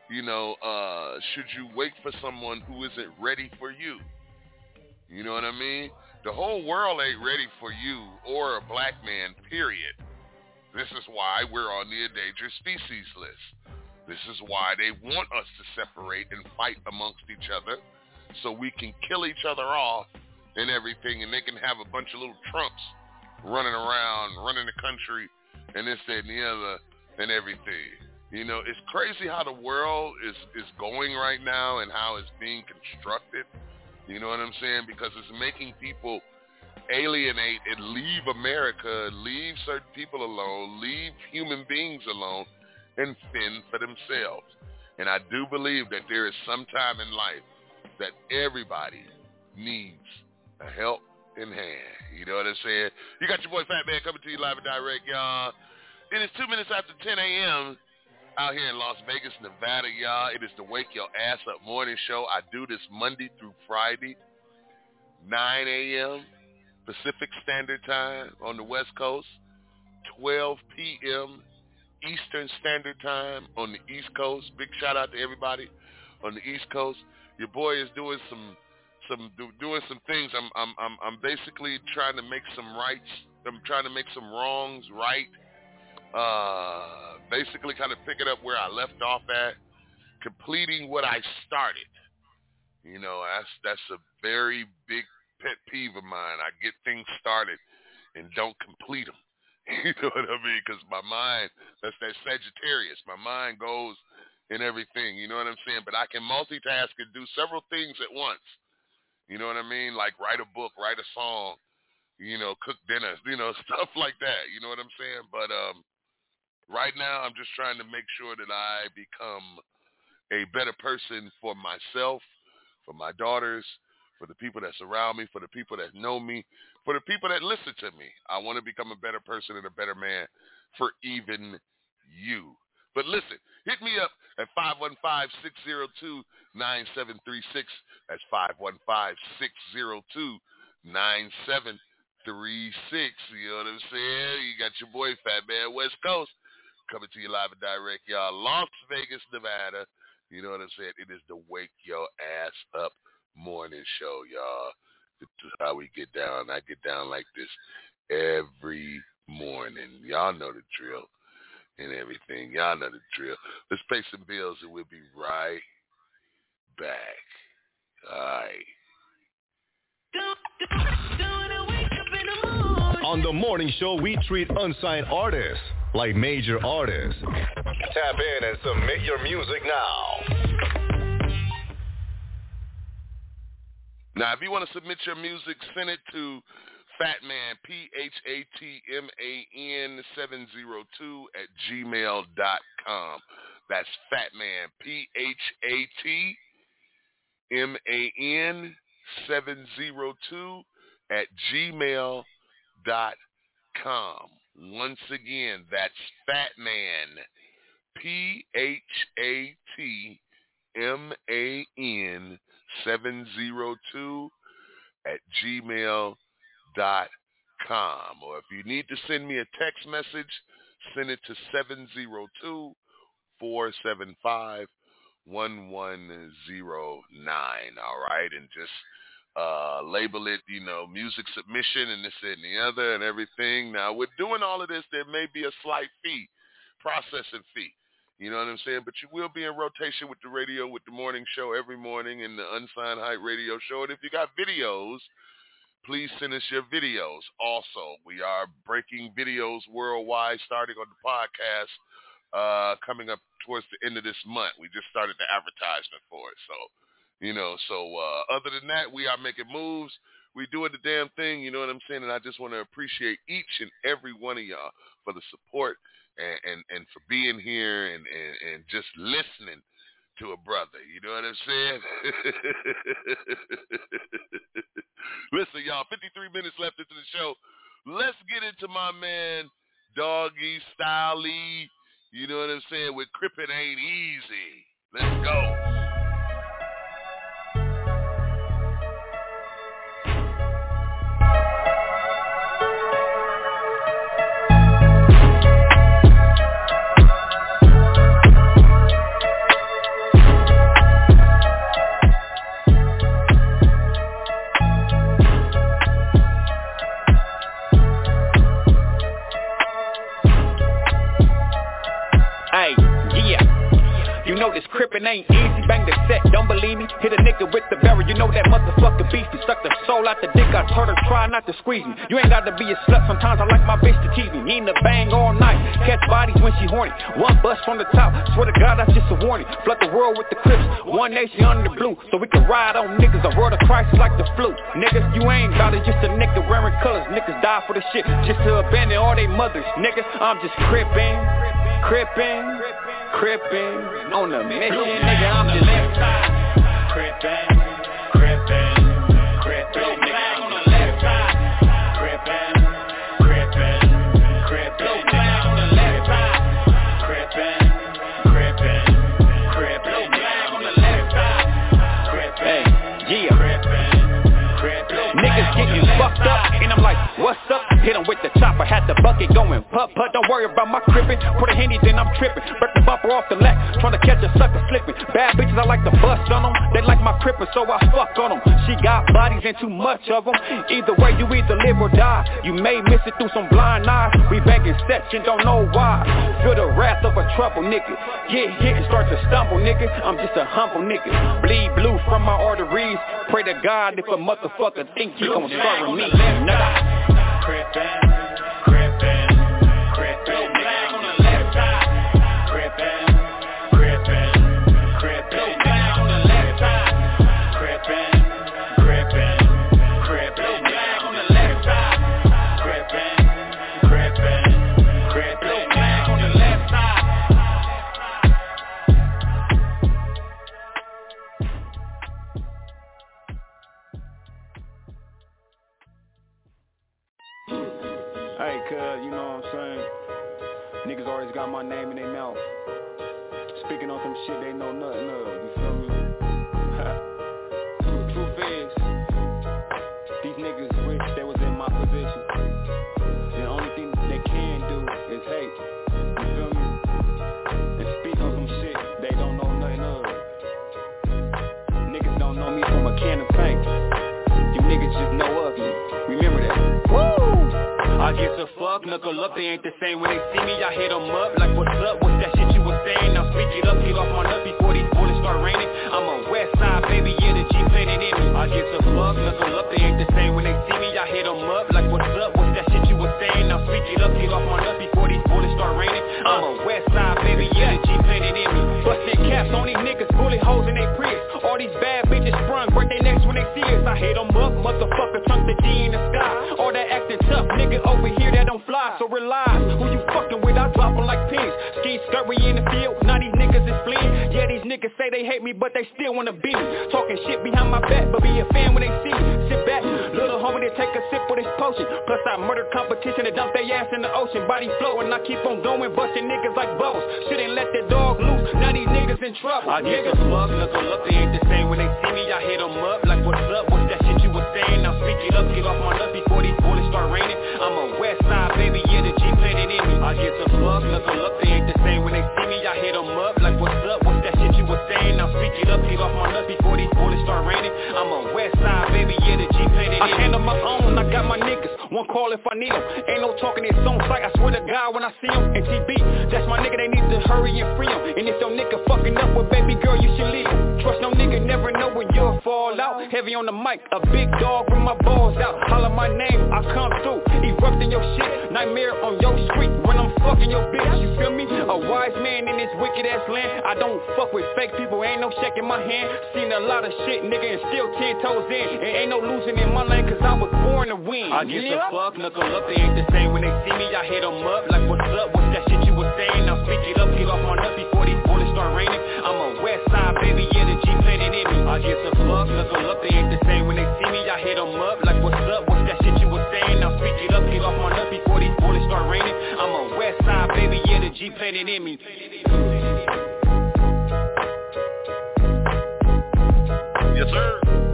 should you wait for someone who isn't ready for you? You know what I mean? The whole world ain't ready for you or a black man, period. This is why we're on the endangered species list. This is why they want us to separate and fight amongst each other so we can kill each other off and everything, and they can have a bunch of little Trumps running around, running the country, and this, that, and the other, and everything. It's crazy how the world is going right now and how it's being constructed. You know what I'm saying? Because it's making people alienate and leave America, leave certain people alone, leave human beings alone, and fend for themselves. And I do believe that there is some time in life that everybody needs a helping hand. You know what I'm saying? You got your boy Fat Man coming to you live and direct, y'all. It is 2 minutes after 10 a.m. out here in Las Vegas, Nevada, y'all. It is the Wake Your Ass Up morning show. I do this Monday through Friday, 9 a.m. Pacific Standard Time on the West Coast, 12 p.m. Eastern Standard Time on the East Coast. Big shout out to everybody on the East Coast. Your boy is doing some things. I'm basically trying to make some rights. I'm trying to make some wrongs right. Basically kind of pick it up where I left off at, completing what I started. That's a very big pet peeve of mine. I get things started and don't complete them. You know what I mean? Because my mind, that's that Sagittarius. My mind goes in everything. You know what I'm saying? But I can multitask and do several things at once. You know what I mean? Like write a book, write a song, cook dinner, stuff like that. You know what I'm saying? But right now, I'm just trying to make sure that I become a better person for myself, for my daughters, for the people that surround me, for the people that know me, for the people that listen to me. I want to become a better person and a better man for even you. But listen, hit me up at 515-602-9736. That's 515-602-9736. You know what I'm saying? You got your boy Fat Man West Coast coming to you live and direct, y'all. Las Vegas, Nevada. You know what I'm saying? It is the Wake Your Ass Up morning show, y'all. This is how we get down. I get down like this every morning. Y'all know the drill and everything. Y'all know the drill. Let's pay some bills and we'll be right back. All right.
On the morning show, we treat unsigned artists like major artists. Tap in and submit your music now.
Now, if you want to submit your music, send it to Fatman, PHATMAN 702 @gmail.com. That's Fatman, PHATMAN 702 @gmail.com. Once again, that's Fatman, PHATMAN 702 @gmail.com. Or if you need to send me a text message, send it to 702-475-1109. All right, and just label it, music submission and this and the other and everything. Now, with doing all of this, there may be a slight fee, processing fee. You know what I'm saying? But you will be in rotation with the radio, with the morning show every morning and the Unsigned Hype radio show. And if you got videos, please send us your videos. Also, we are breaking videos worldwide, starting on the podcast, coming up towards the end of this month. We just started the advertisement for it. So, other than that, we are making moves. We doing the damn thing, you know what I'm saying? And I just want to appreciate each and every one of y'all for the support and for being here and just listening to a brother. You know what I'm saying? Listen, y'all, 53 minutes left into the show. Let's get into my man, Doggy Style Lee. You know what I'm saying? With Crippin' Ain't Easy. Let's go.
me, hit a nigga with the barrel, you know that motherfucker beastie. Suck the soul out the dick, I told her try not to squeeze me. You ain't gotta be a slut, sometimes I like my bitch to tease me. Need to bang all night, catch bodies when she horny. One bust from the top, swear to God that's just a warning. Flood the world with the Crips, one nation under the blue, so we can ride on niggas. A word of Christ is like the flu. Niggas, you ain't got it, just a nigga wearing colors. Niggas die for the shit, just to abandon all they mothers. Niggas, I'm just crippin' on the mission, nigga, I'm just left side. Crippin', nigga, I'm on the left side. Crippin', nigga, I'm on the left side. Crippin', nigga, I'm on the left side. Hey, yeah. Niggas getting fucked up, and I'm like, what's up? Hit him with the chopper, had the bucket going putt. Don't worry about my crippin', put a Henny, then I'm trippin'. Break the bumper off the lat, trying to catch a sucker slippin'. Bad bitches, I like to bust on them. They like my crippin', so I fuck on them. She got bodies and too much of them. Either way, you either live or die. You may miss it through some blind eyes. We back in section, don't know why. Feel the wrath of a trouble nigga. Get hit and start to stumble, nigga. I'm just a humble nigga. Bleed blue from my arteries. Pray to God if a motherfucker think he gon' start with me. Nigga. Crippin', nigga, I'm on the left side. Crippin', nigga, I'm on the left side. Crippin', nigga, I'm on the left side. Crippin', nigga, I'm on the left side. Hey, cuz, you know what I'm saying? Niggas always got my name in their mouth. Speaking on some shit they know nothing of, you feel me? Truth is, these niggas wish they was in my position. The only thing they can do is hate, you feel me? And speak on some shit they don't know nothing of. Niggas don't know me from a can of paint. You niggas just know of me. Remember that. Woo! I guess a fuck, knuckle up, they ain't the same when they see me, I hit them up, like what's up, what's that shit you was saying, now speak it up, get off my nut before these bullets start raining, I'm a west side, baby, yeah, the G planted in me, I guess a fuck, knuckle up, they ain't the same when they see me, I hit them up, like what's up, what's that shit you was saying, now speak it up, get off my nut before these bullets start raining, I'm a west side, baby, yeah, the G planted in me, busting caps on these niggas, bullet holes in they Prius, all these bad bitches sprung, break their necks when they see us, I hit them up, motherfucker, chunk the G in the sky, all that acting tough, nigga over here that don't fly, so realize who you fucking with, I drop them like pins. Ski scurry in the field, now these niggas is fleeing. Yeah, these niggas say they hate me, but they still wanna be me. Talking shit behind my back, but be a fan when they see me. Sit back, little homie, they take a sip of this potion. Plus I murder competition and dump their ass in the ocean. Body floating, I keep on going, busting niggas like bubbles. Shouldn't let the dog loose, now these niggas in trouble. I get the fuck, knuckle up, they ain't the same when they see me. I hit them up, like what's up, what's that shit you was saying? Now speak it up, get off my nut before these bullets start raining. I'm a west side, baby, yeah, the G planted in me. I get the fuck, knuckle up, they ain't the same when they see me. I hit them up, like what's up, what's that shit you was saying? Now speak it up, get off my nut before these bullets start raining. I'm a west side, baby, yeah, the G planted in me. I handle my own, I got my niggas, one call if I need them. Ain't no talking, it's on sight, I swear to God when I see them. And TB, that's my nigga, they need to hurry and free them. And if your nigga fucking up with baby girl, you should leave him. Trust no nigga, never know when you'll fall out. Heavy on the mic, a big dog with my balls out. Holler my name, I come through, erupting your shit. Nightmare on your street when I'm fucking your bitch, you feel me? A wise man in this wicked ass land. I don't fuck with fake people, ain't no shaking my hand. Seen a lot of shit, nigga, and still 10 toes in. And ain't no losing in my lane, cause I was born to win. I get the fuck, knuckle up, they ain't the same when they see me. I hit them up, like what's up, what's that shit you was saying? Now speak it up, get off my nut before these bullets start raining. I'm a west side, baby, yeah, the G planted in me. I get the fuck, knuckle up, they ain't the same when they see me. I hit them up, like what's up, what's that shit you was saying? Now speak it up, get off my nut before these bullets start raining. I'm a west side, baby, yeah, the G planted in me.
Yes, sir.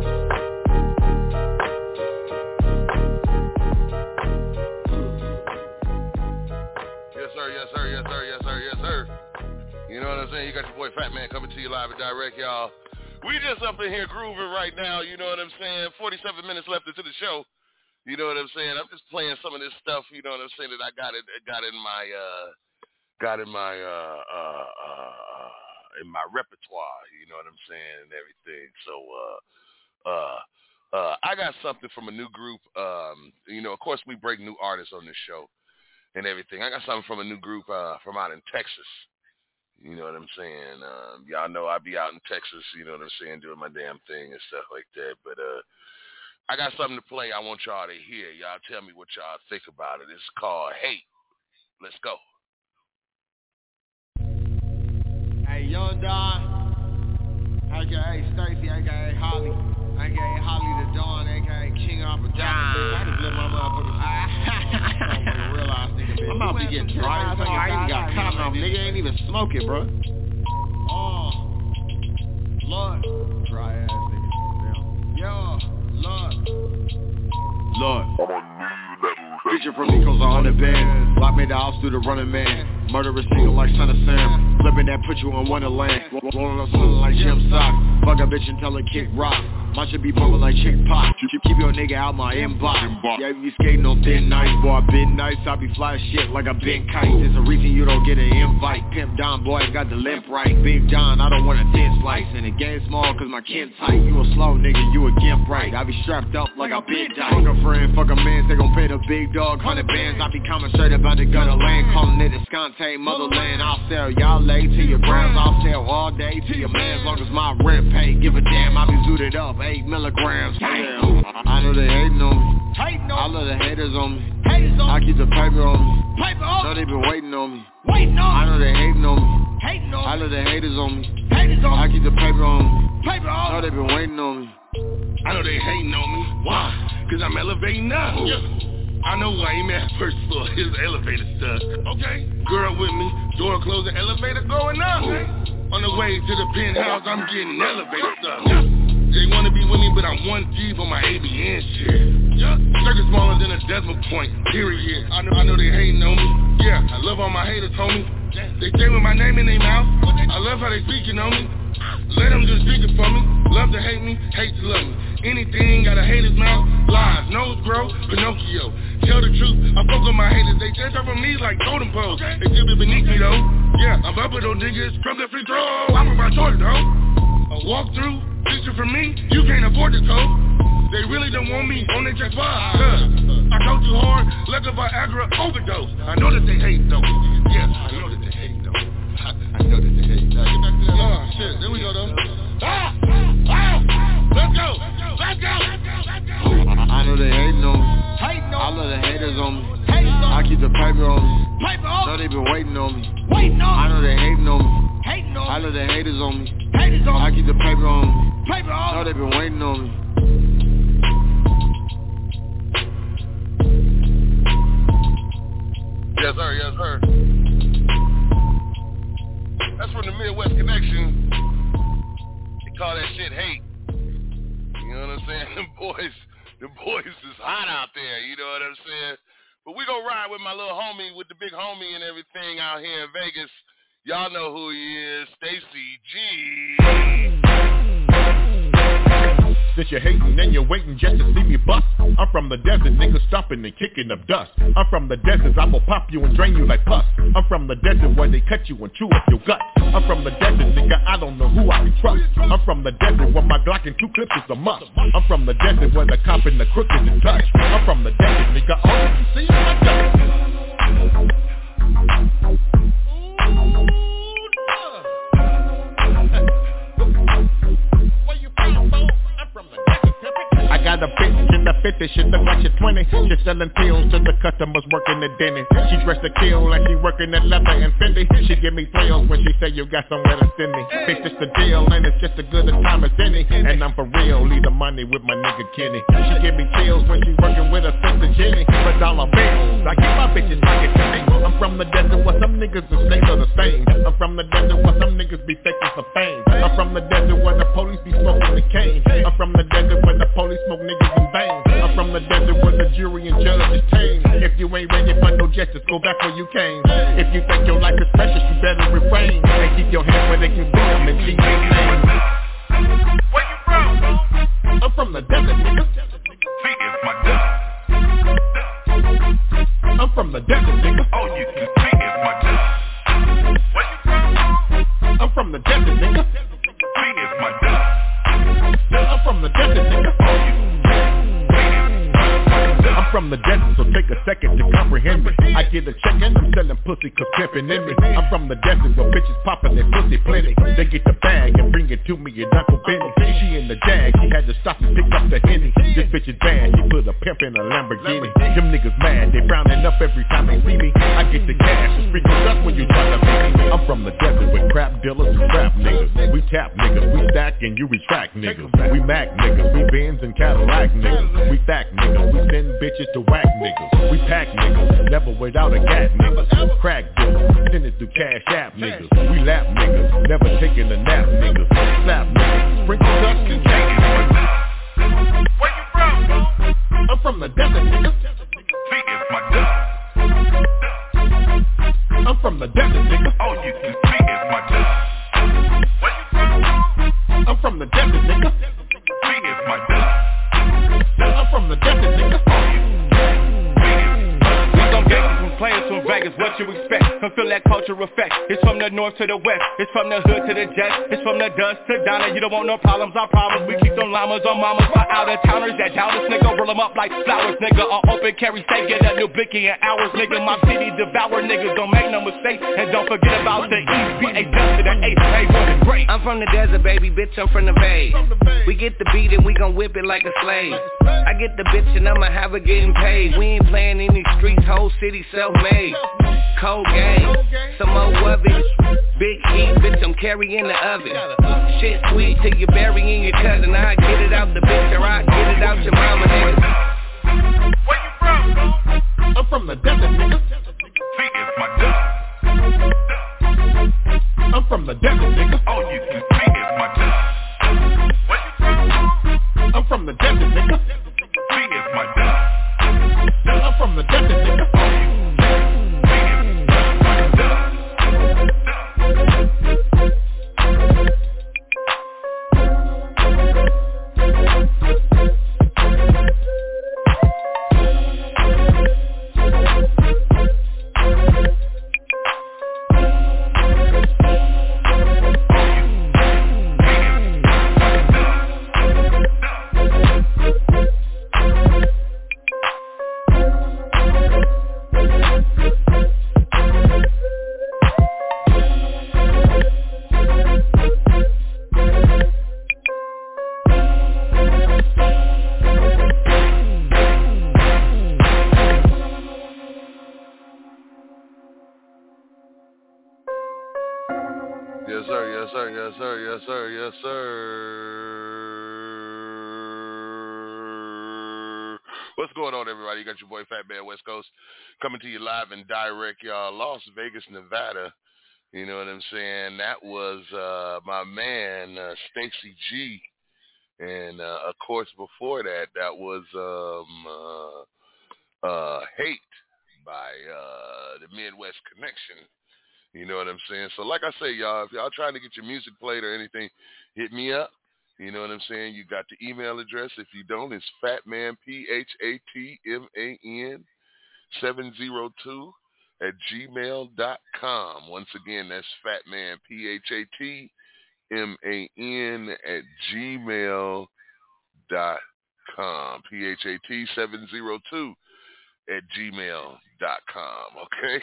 Yes, sir, yes, sir, yes, sir, yes, sir, yes, sir. You know what I'm saying? You got your boy Fat Man coming to you live and direct, y'all. We just up in here grooving right now, you know what I'm saying? 47 minutes left into the show. You know what I'm saying? I'm just playing some of this stuff, you know what I'm saying, that I got in my my repertoire, you know what I'm saying, and everything. So I got something from a new group. You know, of course we break new artists on this show and everything. I got something from a new group from out in Texas. You know what I'm saying? Y'all know I be out in Texas, you know what I'm saying, doing my damn thing and stuff like that. But I got something to play I want y'all to hear. Y'all tell me what y'all think about it. It's called Hate. Let's go.
Hey, Young Don, a.k.a. Stacy, a.k.a. Holly, a.k.a. Holly the Dawn, a.k.a. King Alpha John. I just let my motherfuckers realize, nigga, I'm about to be getting dry as hell. I ain't got cotton off, nigga. Ain't even smoking, bro. Oh, Lord. Dry ass nigga. Yo, Lord. Feature from Nico's 100 bands. Block made the house through the running man. Murderous nigga like Son of Sam. Flipping that put you on Wonderland. Rolling up something like Jim Sock. Fuck a bitch and tell her kick rock. My shit be bumping like chick pop. Keep your nigga out my inbox. Yeah, you be skating on thin nice. Boy, I been nice. I be fly shit like I been kite. There's a reason you don't get an invite. Pimp Don, boy, got the limp right. Big Don, I don't want a thin slice. And the game small cause my kin tight. You a slow nigga, you a gimp right. I be strapped up like I been tight. Fuck a friend, fuck a man, they gon' pay the big dog 100 bands. I be coming straight about the gutter land. Calling it Escante, motherland. I'll sell y'all lay to your grounds. I'll sell all day to your man as long as my rent pay. Give a damn, I be zooted up, 8 milligrams. Damn. I know they hating on me. I love the haters on me. I keep the paper on me. Know they been waiting on me. I know they hating on me. I love the haters on me. I keep the paper on me. Know they been waiting on me.
I know they hating on me. Why? Cause I'm elevating up. I know why he mad first floor, his elevator stuck. Okay. Girl with me, door closing, elevator going up. On the way to the penthouse, I'm getting elevator stuff. They wanna be with me, but I'm 1 deep on my ABN shit. Circle smaller than a decimal point, period. I know they hating on me. Yeah, I love all my haters, homie. They say with my name in their mouth. I love how they speaking on me. Let them just speak it for me. Love to hate me, hate to love me. Anything got a hater's mouth. Lies, nose grow, Pinocchio. Tell the truth, I fuck with my haters. They dance off of me like totem poles. They still be beneath me though. Yeah, I'm up with those niggas from the free throw. I'm about Jordan though. A walkthrough, picture from me, you can't afford to tow. They really don't want me on their just vibe. I go too hard, like a Viagra overdose. I know that they hate though. Yeah, I know that they hate though. I know that they hate though. Oh shit, there we go though. Let's go.
I know they hating on me. I love the haters on me. I keep the paper on me. Know they been waiting on me. I know they hating on me. I love the haters on me. I keep the paper on me. Know they been waiting on me.
Yes, sir. Yes, sir. That's from the Midwest Connection. They call that shit hate. You know what I'm saying? The boys is hot out there. You know what I'm saying? But we gonna ride with my little homie, with the big homie and everything out here in Vegas. Y'all know who he is, Stacy G.
Since you're hating and you're waiting just to see me bust, I'm from the desert, niggas stomping and kicking up dust. I'm from the desert, I will pop you and drain you like pus. I'm from the desert where they cut you and chew up your gut. I'm from the desert, nigga, I don't know who I can trust. I'm from the desert where my Glock and 2 clips is a must. I'm from the desert where the cop and the crook is in touch. I'm from the desert, nigga, all you can see is my dust. I got a bitch in the 50, she look like she's 20. She's selling pills to the customers working the denny. She dressed to kill like she working at Leather and Fendi. She give me thrills when she say you got somewhere to send me. Bitch, it's the deal and it's just as good a time as any. And I'm for real, leave the money with my nigga Kenny. She give me chills when she working with her sister Jenny. For dollar bills, I give my bitches like it to me. I'm from the desert where some niggas and snakes are the same. I'm from the desert where some niggas be faking for fame. I'm from the desert where the police be smoking the cane. I'm from the desert where the police smoke niggas in vain. I'm from the desert where the jury and judge is tame. If you ain't ready for no justice, go back where you came. If you think your life is precious, you better refrain. And keep your hands where they can see them and keep their name.
Where you from?
I'm from the desert, nigga.
See, it's my dust.
I'm from the desert, nigga.
All you can see is my dust. Where you from?
I'm from the desert, from the desert, nigga. I'm from the desert, so take a second to comprehend me. I get a check and I'm selling pussy cause pimpin' in me. I'm from the desert where bitches poppin' their pussy plenty. They get the bag and bring it to me and Uncle Benny. She in the Jag, she had to stop and pick up the Henny. This bitch is bad, she put a pimp in a Lamborghini. Them niggas mad, they frowning up every time they see me. I get the cash and sprinkle dust when you try to beat me. I'm from the desert with crap dealers and trap niggas. We tap niggas, we stack and you retract niggas. We Mac niggas, we Benz and Cadillac niggas. We fact niggas, we send bitches to whack niggas. We pack niggas, never without a gat niggas. Crack dealers, send it through Cash App niggas. We lap niggas, never taking a nap niggas. Slap niggas, sprinkle dust and jack niggas. Where you from, bro? I'm from the desert, nigga. See, it's my dust. I'm from the desert, nigga. All you can see is my dust. Where you from, bro? I'm from the desert, nigga. See, it's my dust. I'm from the desert, nigga.
Players from Vegas, what you expect? Come feel that culture effect. It's from the north to the west. It's from the hood to the jet. It's from the dust to Donna. You don't want no problems, our problems. We keep them llamas on mamas. For out of towners that doubt us, nigga. Roll them up like flowers, nigga. Or open carry, say get a new blicky in hours, nigga. My city devour, niggas. Don't make no mistake. And don't forget about the East. B-A to the A-1 great.
I'm from the desert, baby, bitch, I'm from the Bay. We get the beat and we gon' whip it like a slave. I get the bitch and I'ma have her getting paid. We ain't playing in these streets, whole city self-made. Cold game, some more of it. Big heat, bitch, I'm carrying the oven. Shit sweet till you burying your cousin. I get it out the bitch or I get it out your mama, nigga.
Where you from, bro? I'm from the desert, nigga. See, it's my dust. I'm from the desert, nigga. All you can see is my dust. Where you from, bro? I'm from the desert, nigga. See, it's my dust. I'm from the desert, nigga. Yes, sir. What's going on, everybody? You got your boy Fat Man West Coast coming to you live and direct, y'all. Las Vegas, Nevada. You know what I'm saying? That was my man, Stacy G. And, of course, before that, that was Hate by the Midwest Connection. You know what I'm saying? So like I say, y'all, if y'all trying to get your music played or anything, hit me up. You know what I'm saying? You got the email address. If you don't, it's fatman, PHATMAN 702 @gmail.com. Once again, that's fatman, PHATMAN @gmail.com. PHAT 702 @gmail.com, okay?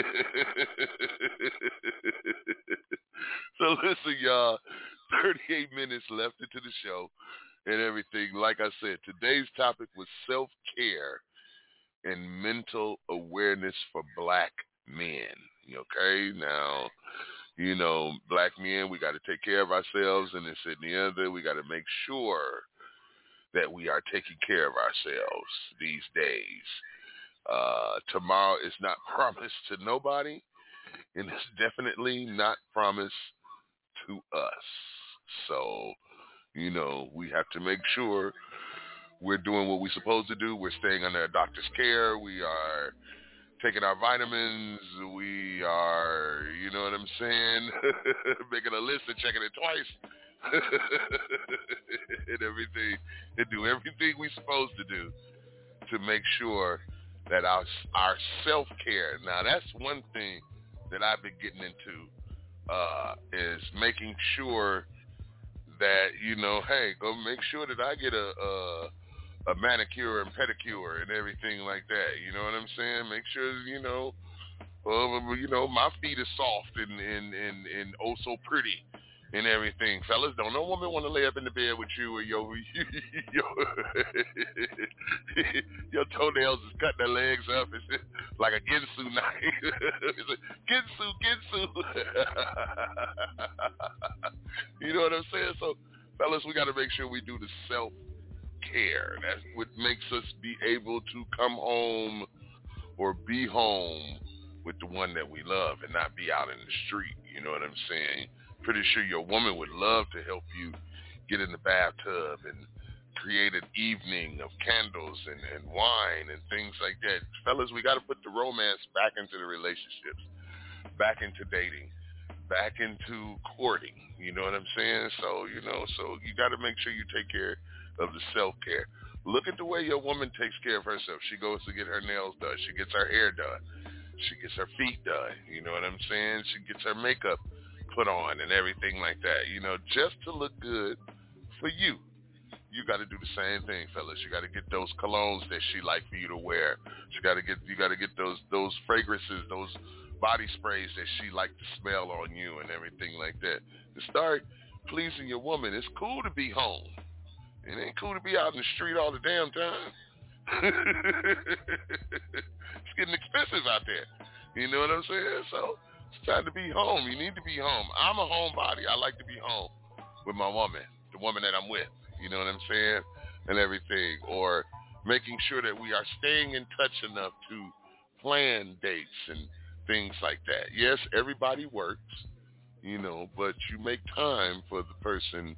So listen, y'all, 38 minutes left into the show and everything. Like I said, today's topic was self-care and mental awareness for black men, okay? Now, you know, black men, we got to take care of ourselves, and this and the other. We got to make sure that we are taking care of ourselves these days. Tomorrow is not promised to nobody, and it's definitely not promised to us. So, you know, we have to make sure we're doing what we're supposed to do. We're staying under a doctor's care. We are taking our vitamins. We are, you know what I'm saying, making a list and checking it twice and everything, and do everything we're supposed to do to make sure that our self-care, now that's one thing that I've been getting into, is making sure
that, you know, hey, go make sure that I get a manicure and pedicure and everything like that. You know what I'm saying? Make sure, you know, my feet are soft and oh so pretty and everything. Fellas, don't no woman want to lay up in the bed with you or your toenails is cutting their legs up. It's like a Ginsu knife. It's a Ginsu. You know what I'm saying? So, fellas, we got to make sure we do the self-care. That's what makes us be able to come home or be home with the one that we love and not be out in the street. You know what I'm saying? Pretty sure your woman would love to help you get in the bathtub and create an evening of candles and wine and things like that. Fellas, we got to put the romance back into the relationships, back into dating, back into courting. You know what I'm saying? So, you know, so you got to make sure you take care of the self-care. Look at the way your woman takes care of herself. She goes to get her nails done. She gets her hair done. She gets her feet done. You know what I'm saying? She gets her makeup put on and everything like that. You know, just to look good for you. You got to do the same thing, fellas. You got to get those colognes that she like for you to wear. You got to get those fragrances, those body sprays that she like to smell on you and everything like that. To start pleasing your woman, it's cool to be home. It ain't cool to be out in the street all the damn time. It's getting expensive out there. You know what I'm saying? So it's time to be home. You need to be home. I'm a homebody. I like to be home with my woman, the woman that I'm with. You know what I'm saying? And everything. Or making sure that we are staying in touch enough to plan dates and things like that. Yes, everybody works, you know, but you make time for the person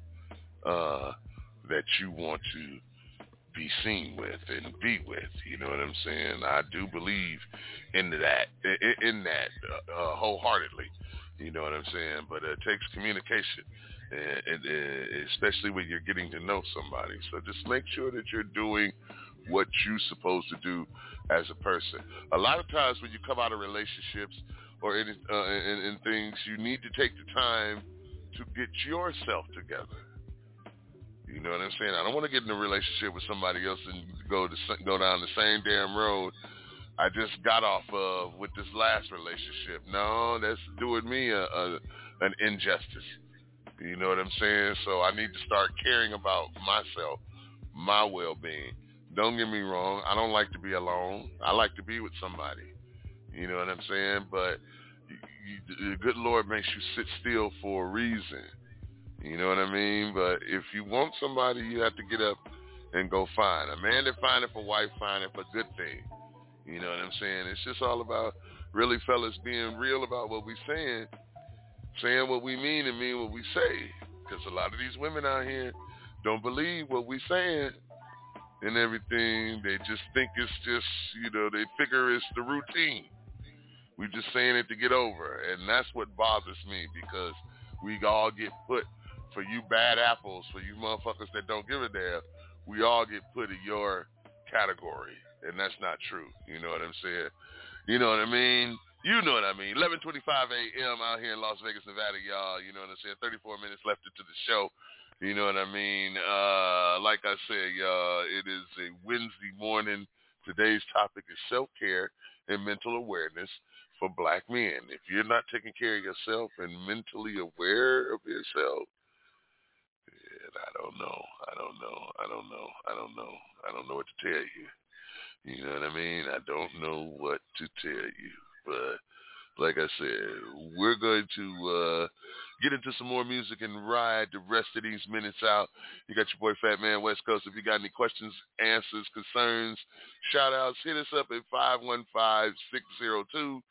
that you want to be seen with and be with. You know what I'm saying? I do believe in that wholeheartedly. You know what I'm saying? But it takes communication, and especially when you're getting to know somebody. So just make sure that you're doing what you're supposed to do as a person. A lot of times when you come out of relationships or in things, you need to take the time to get yourself together. You know what I'm saying? I don't want to get in a relationship with somebody else and go down the same damn road I just got off of with this last relationship. No, that's doing me an injustice. You know what I'm saying? So I need to start caring about myself, my well-being. Don't get me wrong. I don't like to be alone. I like to be with somebody. You know what I'm saying? But the good Lord makes you sit still for a reason. You know what I mean? But if you want somebody, you have to get up and go find. A man that findeth a wife findeth a good thing. You know what I'm saying? It's just all about really, fellas, being real about what we saying what we mean and mean what we say. Because a lot of these women out here don't believe what we saying and everything. They just think it's just, they figure it's the routine. We just saying it to get over. And that's what bothers me, because we all get put, for you bad apples, for you motherfuckers that don't give a damn, we all get put in your category. And that's not true. You know what I'm saying? You know what I mean? You know what I mean. 11:25 a.m. out here in Las Vegas, Nevada, y'all. You know what I'm saying? 34 minutes left into the show. You know what I mean? Like I said, y'all, it is a Wednesday morning. Today's topic is self-care and mental awareness for black men. If you're not taking care of yourself and mentally aware of yourself, I don't know what to tell you. You know what I mean? I don't know what to tell you. But like I said, we're going to get into some more music and ride the rest of these minutes out. You got your boy Fat Man West Coast. If you got any questions, answers, concerns, shout-outs, hit us up at 515-602-9736.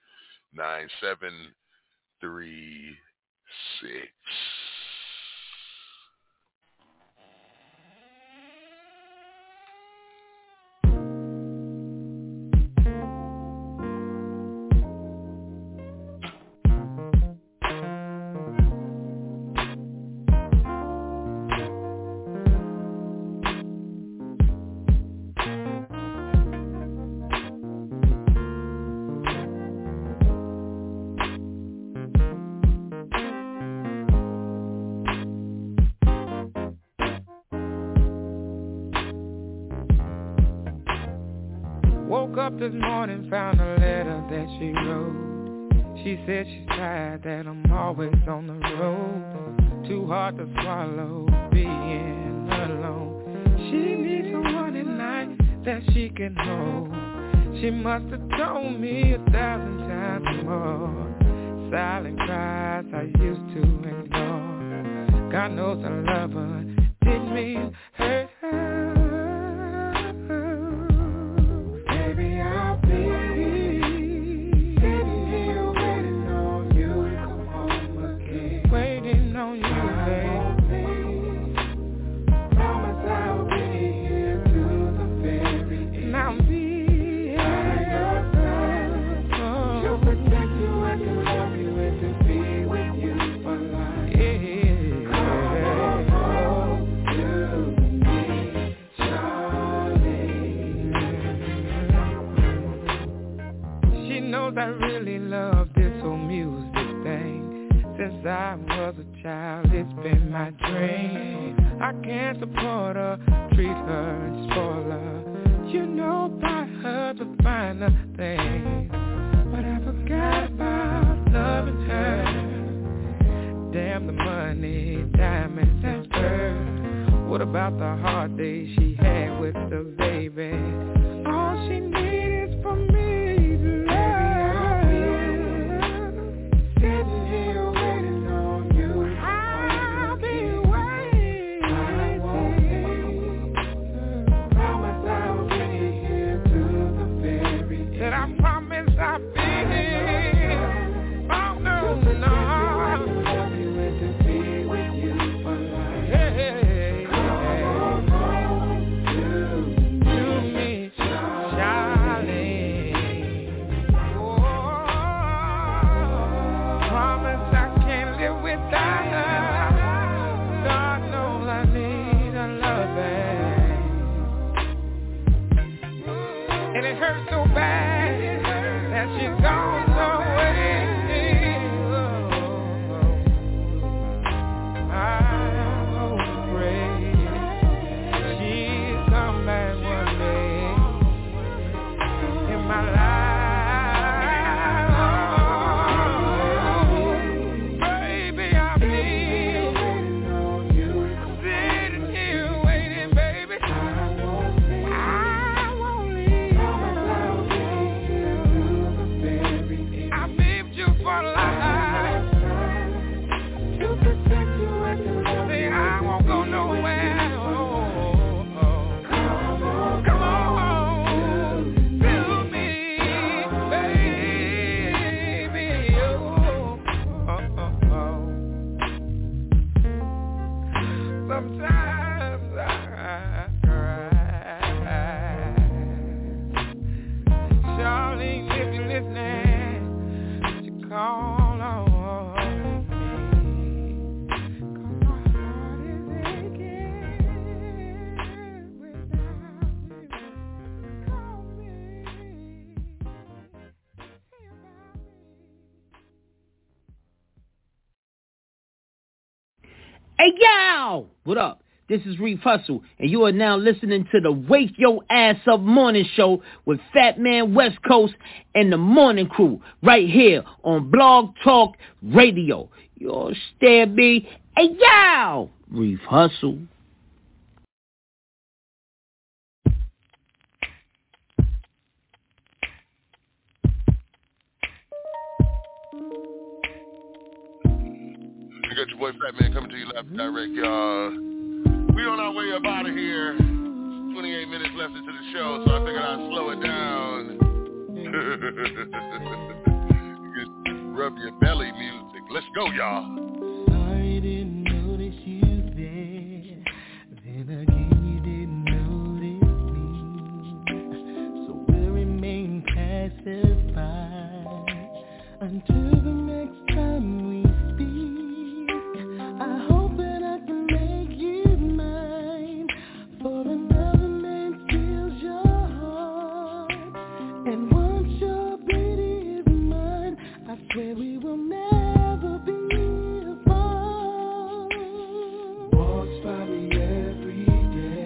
Woke up this morning, found a letter that she wrote. She said she's tired that I'm always on the road. Too hard to swallow being alone. She needs someone at night that she can hold. She must have told me 1,000 times more. Silent cries I used to ignore. God knows I love her, didn't mean hurt her. Baby, I'll be sitting here waiting on you to come home again. Waiting on you, baby. Promise I'll be here to the very end. And I'll be by your side. She'll protect you and to love you and to be with you for life. I really love this whole music thing. Since I was a child, it's been my dream. I can't support her, treat her and spoil her. You know, buy her the finer things. But I forgot about loving her. Damn the money, diamonds and pearls. What about the hard days she had with the baby? All she needs is for me to love.
Hey, yo! What up? This is Reef Hustle, and you are now listening to the Wake Your Ass Up Morning Show with Fat Man West Coast and the Morning Crew right here on Blog Talk Radio. You understand me? Hey, yo! Reef Hustle.
You got your boy Fat Man coming to you live and direct, y'all. We on our way up out of here. 28 minutes left into the show, so I figured I'd slow it down. Rub your belly music. Let's go, y'all.
Sorry, didn't notice you there. Then again, you didn't notice me. So we'll remain pacified until the next time we speak. I hope that I can make you mine, for another man steals your heart. And once your beauty is mine, I swear we will never be apart. Walks by me every day.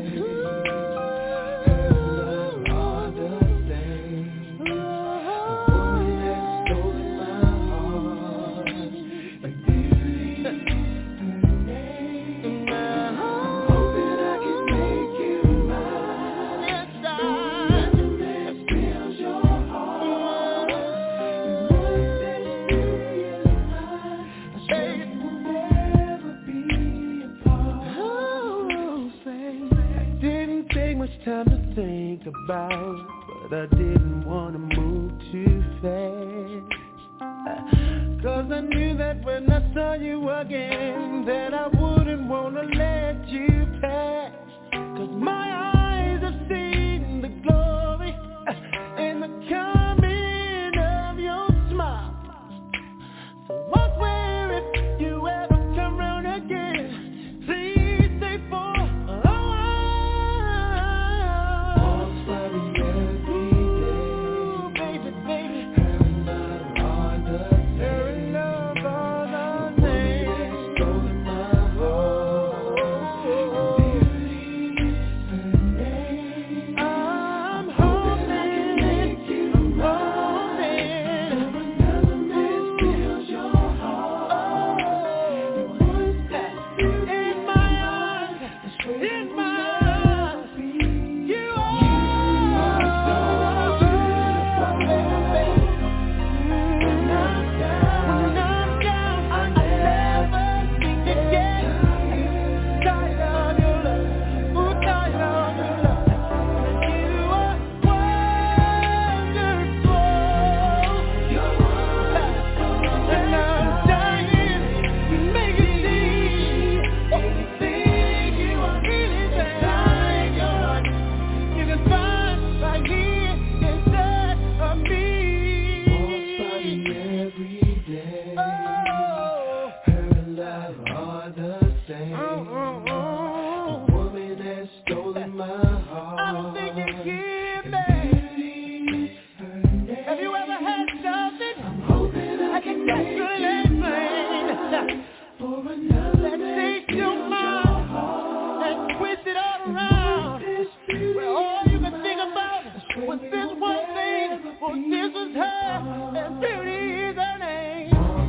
much time to think about, but I didn't want to move too fast. 'Cause I knew that when I saw you again, that I wouldn't want to let you pass. 'Cause my eyes have seen the glory and the coming of your smile. So I swear if you ever come round again, please stay for a while. Walks by me every day. Ooh, baby, baby. Hearing love all the day. Hearing love all the day. Stolen my heart. I'm hoping I can make you mine. Another man steals your heart. In my arms, in my arms, you are so beautiful, baby. When I'm down, I never think again. Tired of your love, ooh, tired of your love. You are wonderful. You're wonderful. And I'm dying to make it see. Anything you want, anything you want, you can find right here inside of me. Walks by me every day. Her love all the same. The woman has stolen my heart. I don't think you hear me. Have you ever had something? I'm hoping I can get good and plain. For another let's take your mind and twist it all around. Where all you can think about was this one thing. Well, this was her, and beauty is her name.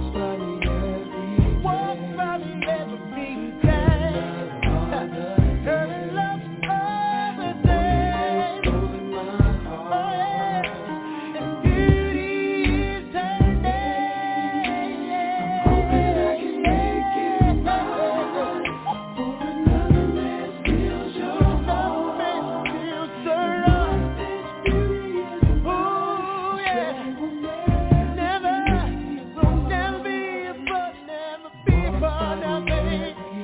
Walks by me every day. Her love all the day. Oh yeah, and beauty is her name. Hoping I can make it mine. For another man steals your heart. Steals her love. Oh yeah, never, will never be a but, never be a but, now baby.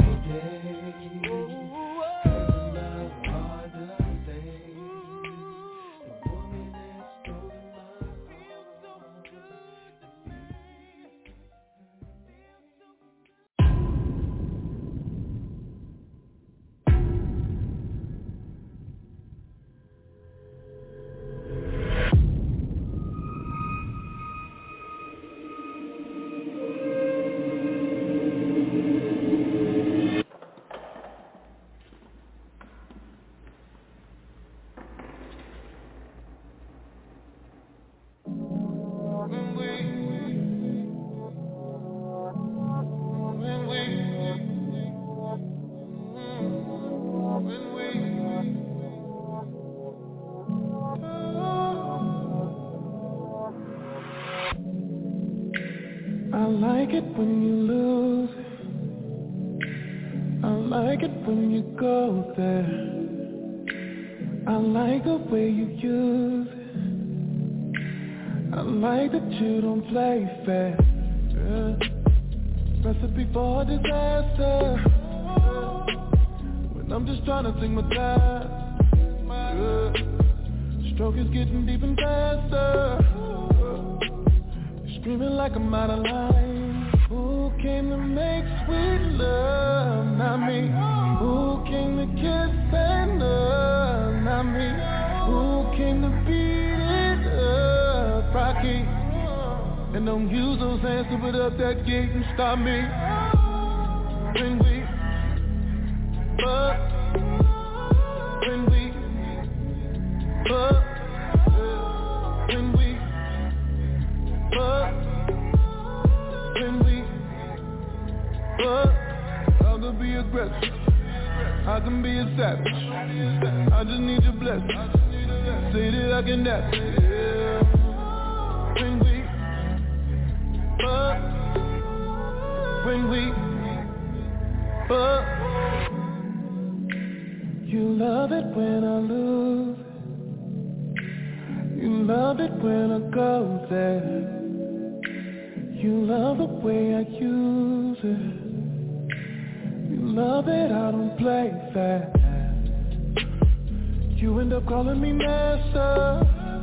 I like it when you lose it. I like it when you go there. I like the way you use it. I like that you don't play fair. Recipe for disaster. When I'm just trying to sing my time. Stroke is getting deep and faster. Screaming like I'm out of line. Who came to make sweet love? Not me. Who came to kiss and love? Not me. Who came to beat it up? Rocky. And don't use those hands to put up that gate and stop me. When we fuck. When we fuck. When we fuck. When we fuck. I can be aggressive. I can be a savage. I just need your blessing. Say that I can dance. Yeah. When we fuck. When we fuck. You love it when I lose it. You love it when I go there. You love the way I use it. You love it, I don't play fast. You end up calling me master.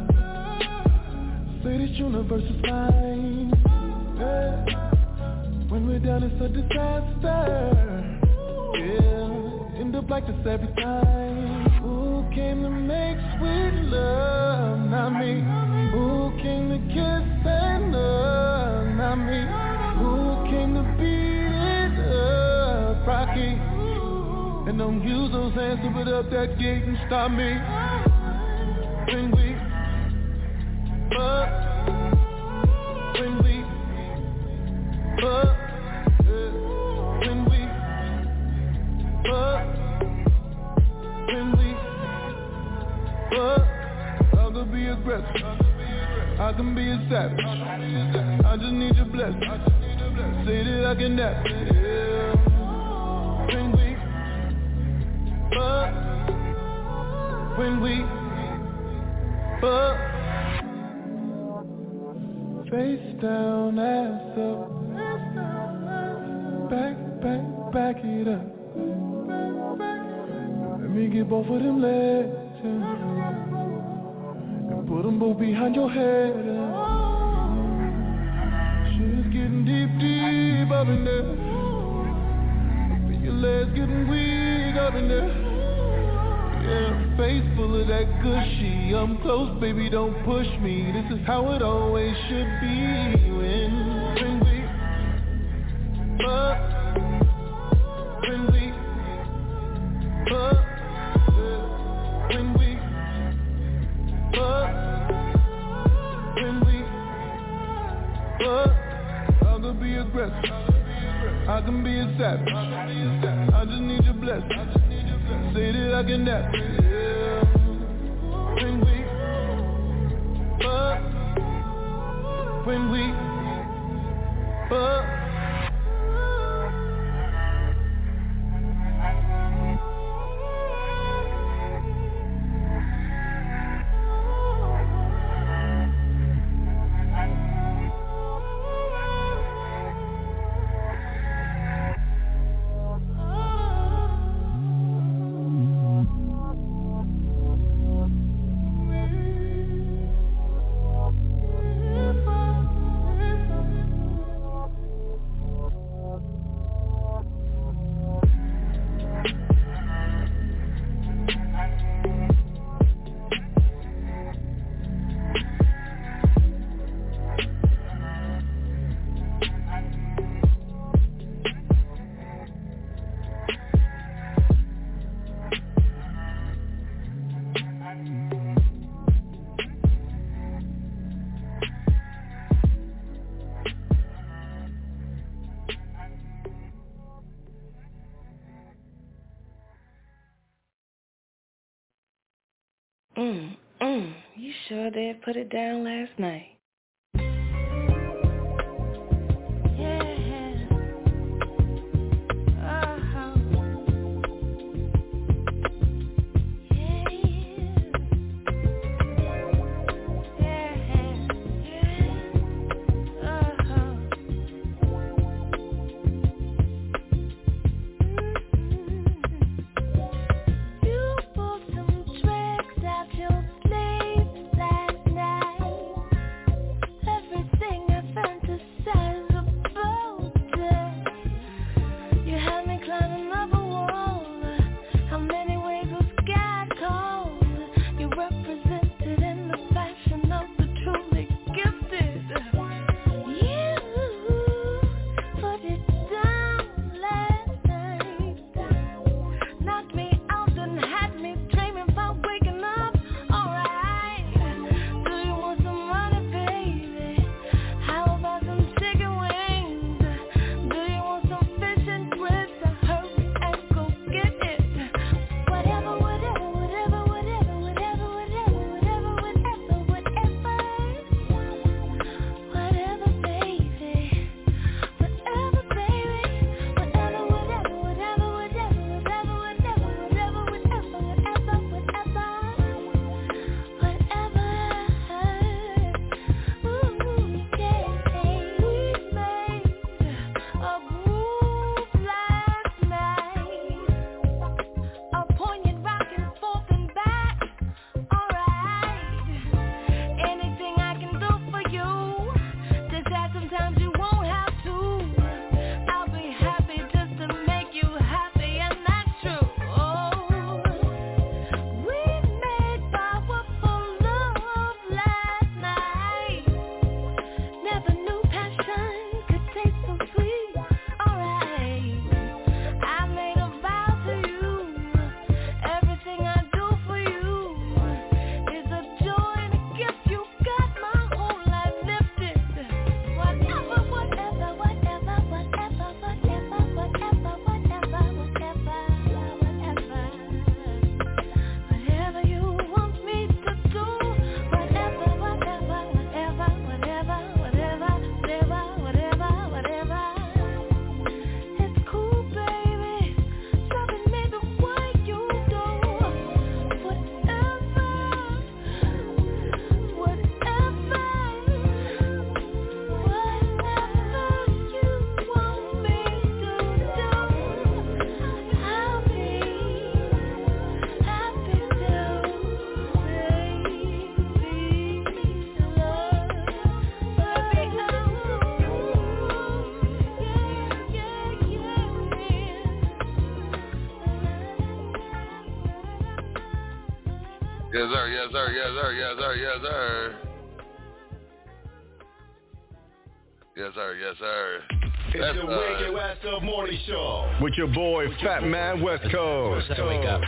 Say this universe is mine. Yeah. When we're down it's a disaster. Yeah, end up like this every time. Who came to make sweet love? Not me. Who came to kiss and love? Not me. Who came to beat it up? Rocky. And don't use those hands to put up that gate and stop me. When we fuck, when we fuck, when we fuck, when we fuck, I can be aggressive, I can be a savage, I just need your blessing, say that I can never, yeah. When we fuck, when we fuck, face down, ass up, back it up. Let me get both of them legs and put them both behind your head. Shit is getting deep up in there. Your legs getting weak up in there. Yeah, face full of that gushy. I'm close, baby, don't push me. This is how it always should be. When we fuck, when we fuck, when we fuck, when we fuck, I can be aggressive, I can be a savage, I just need your blessing, say that I can nap, yeah. When we fuck, when we fuck.
You sure did put it down last night.
Yes, sir. Yes, sir. Yes, sir. Yes, sir. Yes, sir. Yes, sir. Yes, sir.
It's the Wake Your Ass Up Morning Show with your boy Fat Man West Coast.
That's how we go.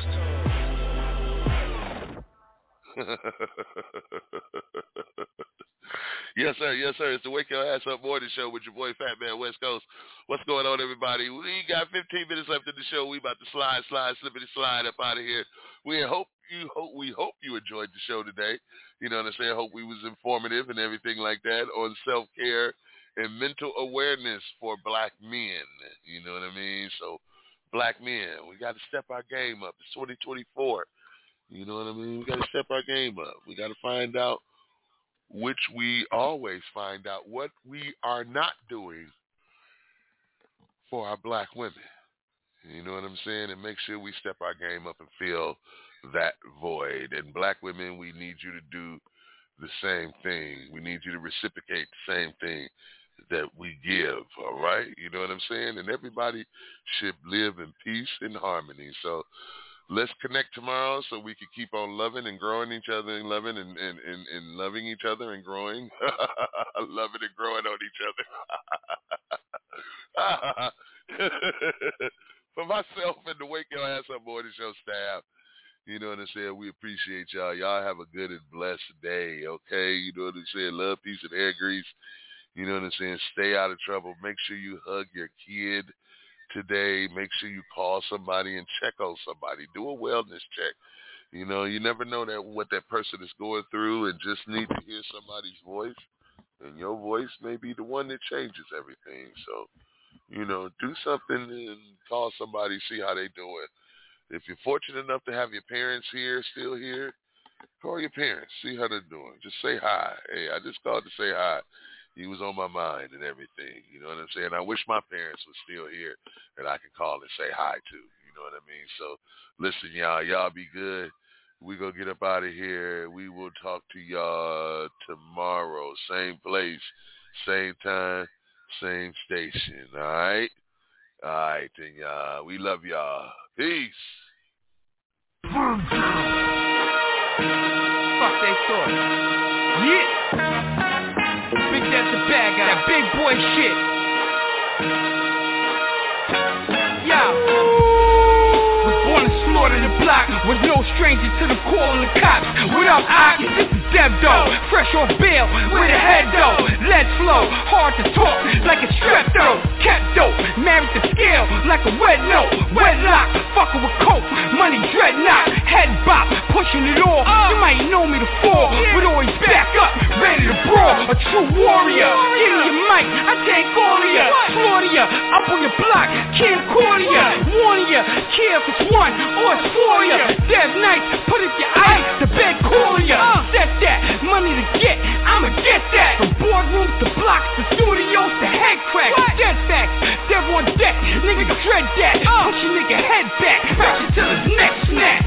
Yes, sir. Yes, sir. It's the Wake Your Ass Up Morning Show with your boy Fat Man West Coast. What's going on, everybody? We got 15 minutes left in the show. We about to slide, slippity slide up out of here. We hope you enjoyed the show today. You know what I'm saying? Hope we was informative and everything like that on self-care and mental awareness for black men. You know what I mean? So, black men, we got to step our game up. It's 2024. You know what I mean? We got to step our game up. We got to find out, which we always find out, what we are not doing for our black women. You know what I'm saying? And make sure we step our game up and fill that void. And black women, we need you to do the same thing. We need you to reciprocate the same thing that we give, all right? You know what I'm saying? And everybody should live in peace and harmony. So let's connect tomorrow so we can keep on loving and growing each other and loving and loving each other and growing. Loving and growing on each other. For myself and the Wake Your Ass Up Morning Show staff, you know what I'm saying? We appreciate y'all. Y'all have a good and blessed day, okay? You know what I'm saying? Love, peace, and hair grease. You know what I'm saying? Stay out of trouble. Make sure you hug your kid today. Make sure you call somebody and check on somebody. Do a wellness check. You know, you never know that what that person is going through, and just need to hear somebody's voice. And your voice may be the one that changes everything. So, you know, do something and call somebody, see how they doing. If you're fortunate enough to have your parents here, still here, call your parents, see how they're doing. Just say hi. Hey, I just called to say hi. He was on my mind and everything. You know what I'm saying? I wish my parents were still here and I could call and say hi to. You know what I mean? So, listen, y'all be good. We're going to get up out of here. We will talk to y'all tomorrow. Same place, same time, same station. All right? All right, then, y'all. We love y'all. Peace.
Fuck they thought. Yeah. Big Dad's a bad guy. That big boy shit. Yo. Was born to slaughter the block. Was no stranger to the call of the cops. What up, Ock? This is Debdo. Fresh off bail with a head though. Lead flow. Hard to talk like a strep though. Kept dope. Married to scale like a wet note. Wedlock. Fucking with coke. Money dreadnought. Head bop. Pushing it all. You might know me to fall. But always back up. Ready to brawl. A true warrior. Give me your mic. I take all of ya. Slaughter ya. Up on your block. Can't call ya. Warning ya. Care if it's one or it's for ya. Dev nights. Put it your ice. The bed call ya. Set that. Money to get. I'ma get that. From boardrooms to blocks to studios to head cracks. Dead facts. Dev on deck. Nigga dread that. Push your nigga head back. Back until his neck snap.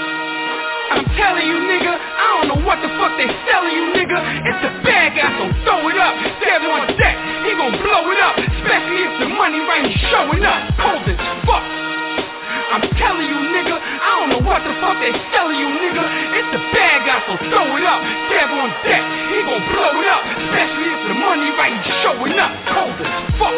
I'm telling you, nigga, I don't know what the fuck they selling you, nigga. It's a bad guy, so throw it up. Dev on deck, he gon' blow it up. Especially if the money right is showing up. Cold as fuck. I'm telling you, nigga, I don't know what the fuck they selling you, nigga. It's a bad guy, so throw it up. Dev on deck, he gon' blow it up. Especially if the money right is showing up. Cold as fuck.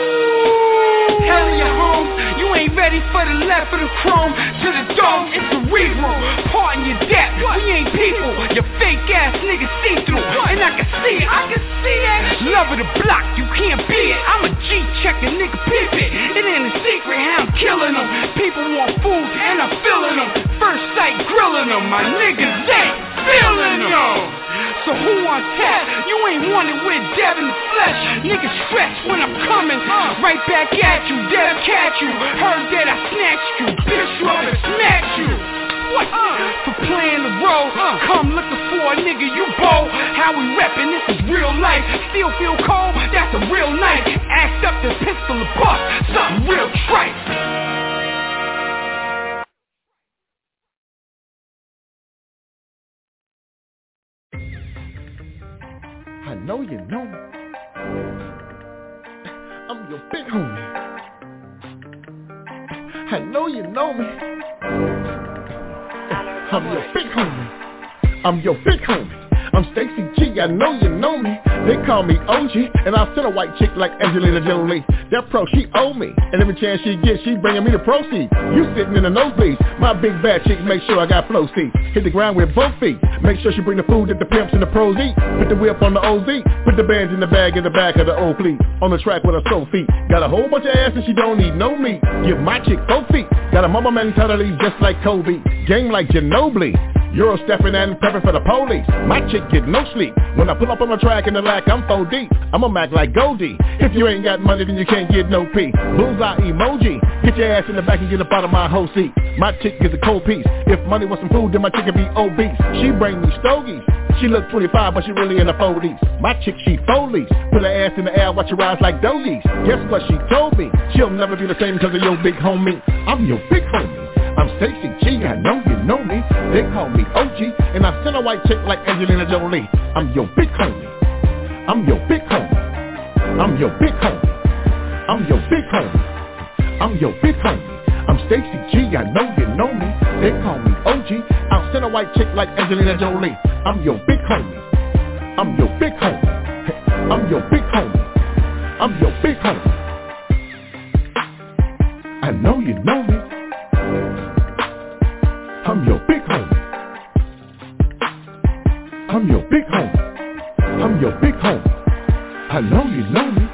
Telling your homes, you ain't ready for the left of the chrome. To the dome, it's cerebral. Pardon your debt, we ain't people. Your fake ass niggas see through. And I can see it, I can see it. Love of the block, you can't be it. I'm a G-check, a nigga peep it. It ain't a secret how I'm killing them. People want food and I'm filling them. First sight grilling them, my niggas ain't feeling them. So who on tap? You ain't wanted with Dev in the flesh. Niggas stretch when I'm coming. Right back at you, Dev catch you. Heard that I snatched you. Bitch, you up and smacked you. What? For playing the role. Come looking for a nigga you bold. How we reppin', this is real life. Still feel cold? That's a real knife. Asked up the pistol of buck. Something real trite.
I know you know me. I'm your big homie. I know you know me. I'm your big homie. I'm your big homie. I'm Stacy G, I know you know me. They call me OG, and I'll send a white chick like Angelina Jolie. That pro, she owe me, and every chance she gets, she bringing me the proceeds. You sitting in the nosebleeds, my big bad chick make sure I got flow seats. Hit the ground with both feet, make sure she bring the food that the pimps and the pros eat. Put the whip on the OZ, put the bands in the bag in the back of the old fleet. On the track with her soul feet, got a whole bunch of ass and she don't need no meat. Give my chick 4 feet, got a mama mentality just like Kobe. Game like Ginobili. Euro stepping and prepping for the police. My chick get no sleep. When I pull up on the track in the lack, I'm 4 deep. I'ma Mac like Goldie. If you ain't got money, then you can't get no P. Bullseye emoji. Get your ass in the back and get up out of my whole seat. My chick gets a cold piece. If money was some food, then my chick would be obese. She bring me stogies. She look 25, but she really in the 40s. My chick, she Foley's. Put her ass in the air, watch her rise like doggies. Guess what she told me? She'll never be the same because of your big homie. I'm your big homie. I'm Stacy G, I know you know me. They call me OG, and I send a white chick like Angelina Jolie. I'm your big homie. I'm your big homie. I'm your big homie. I'm your big homie. I'm your big homie. I'm Stacy G, I know you know me. They call me OG. I'll send a white chick like Angelina Jolie. I'm your big homie. I'm your big homie. I'm your big homie. I'm your big homie. I know you know me. I'm your big homie. I'm your big homie. I'm your big homie. I know you know me.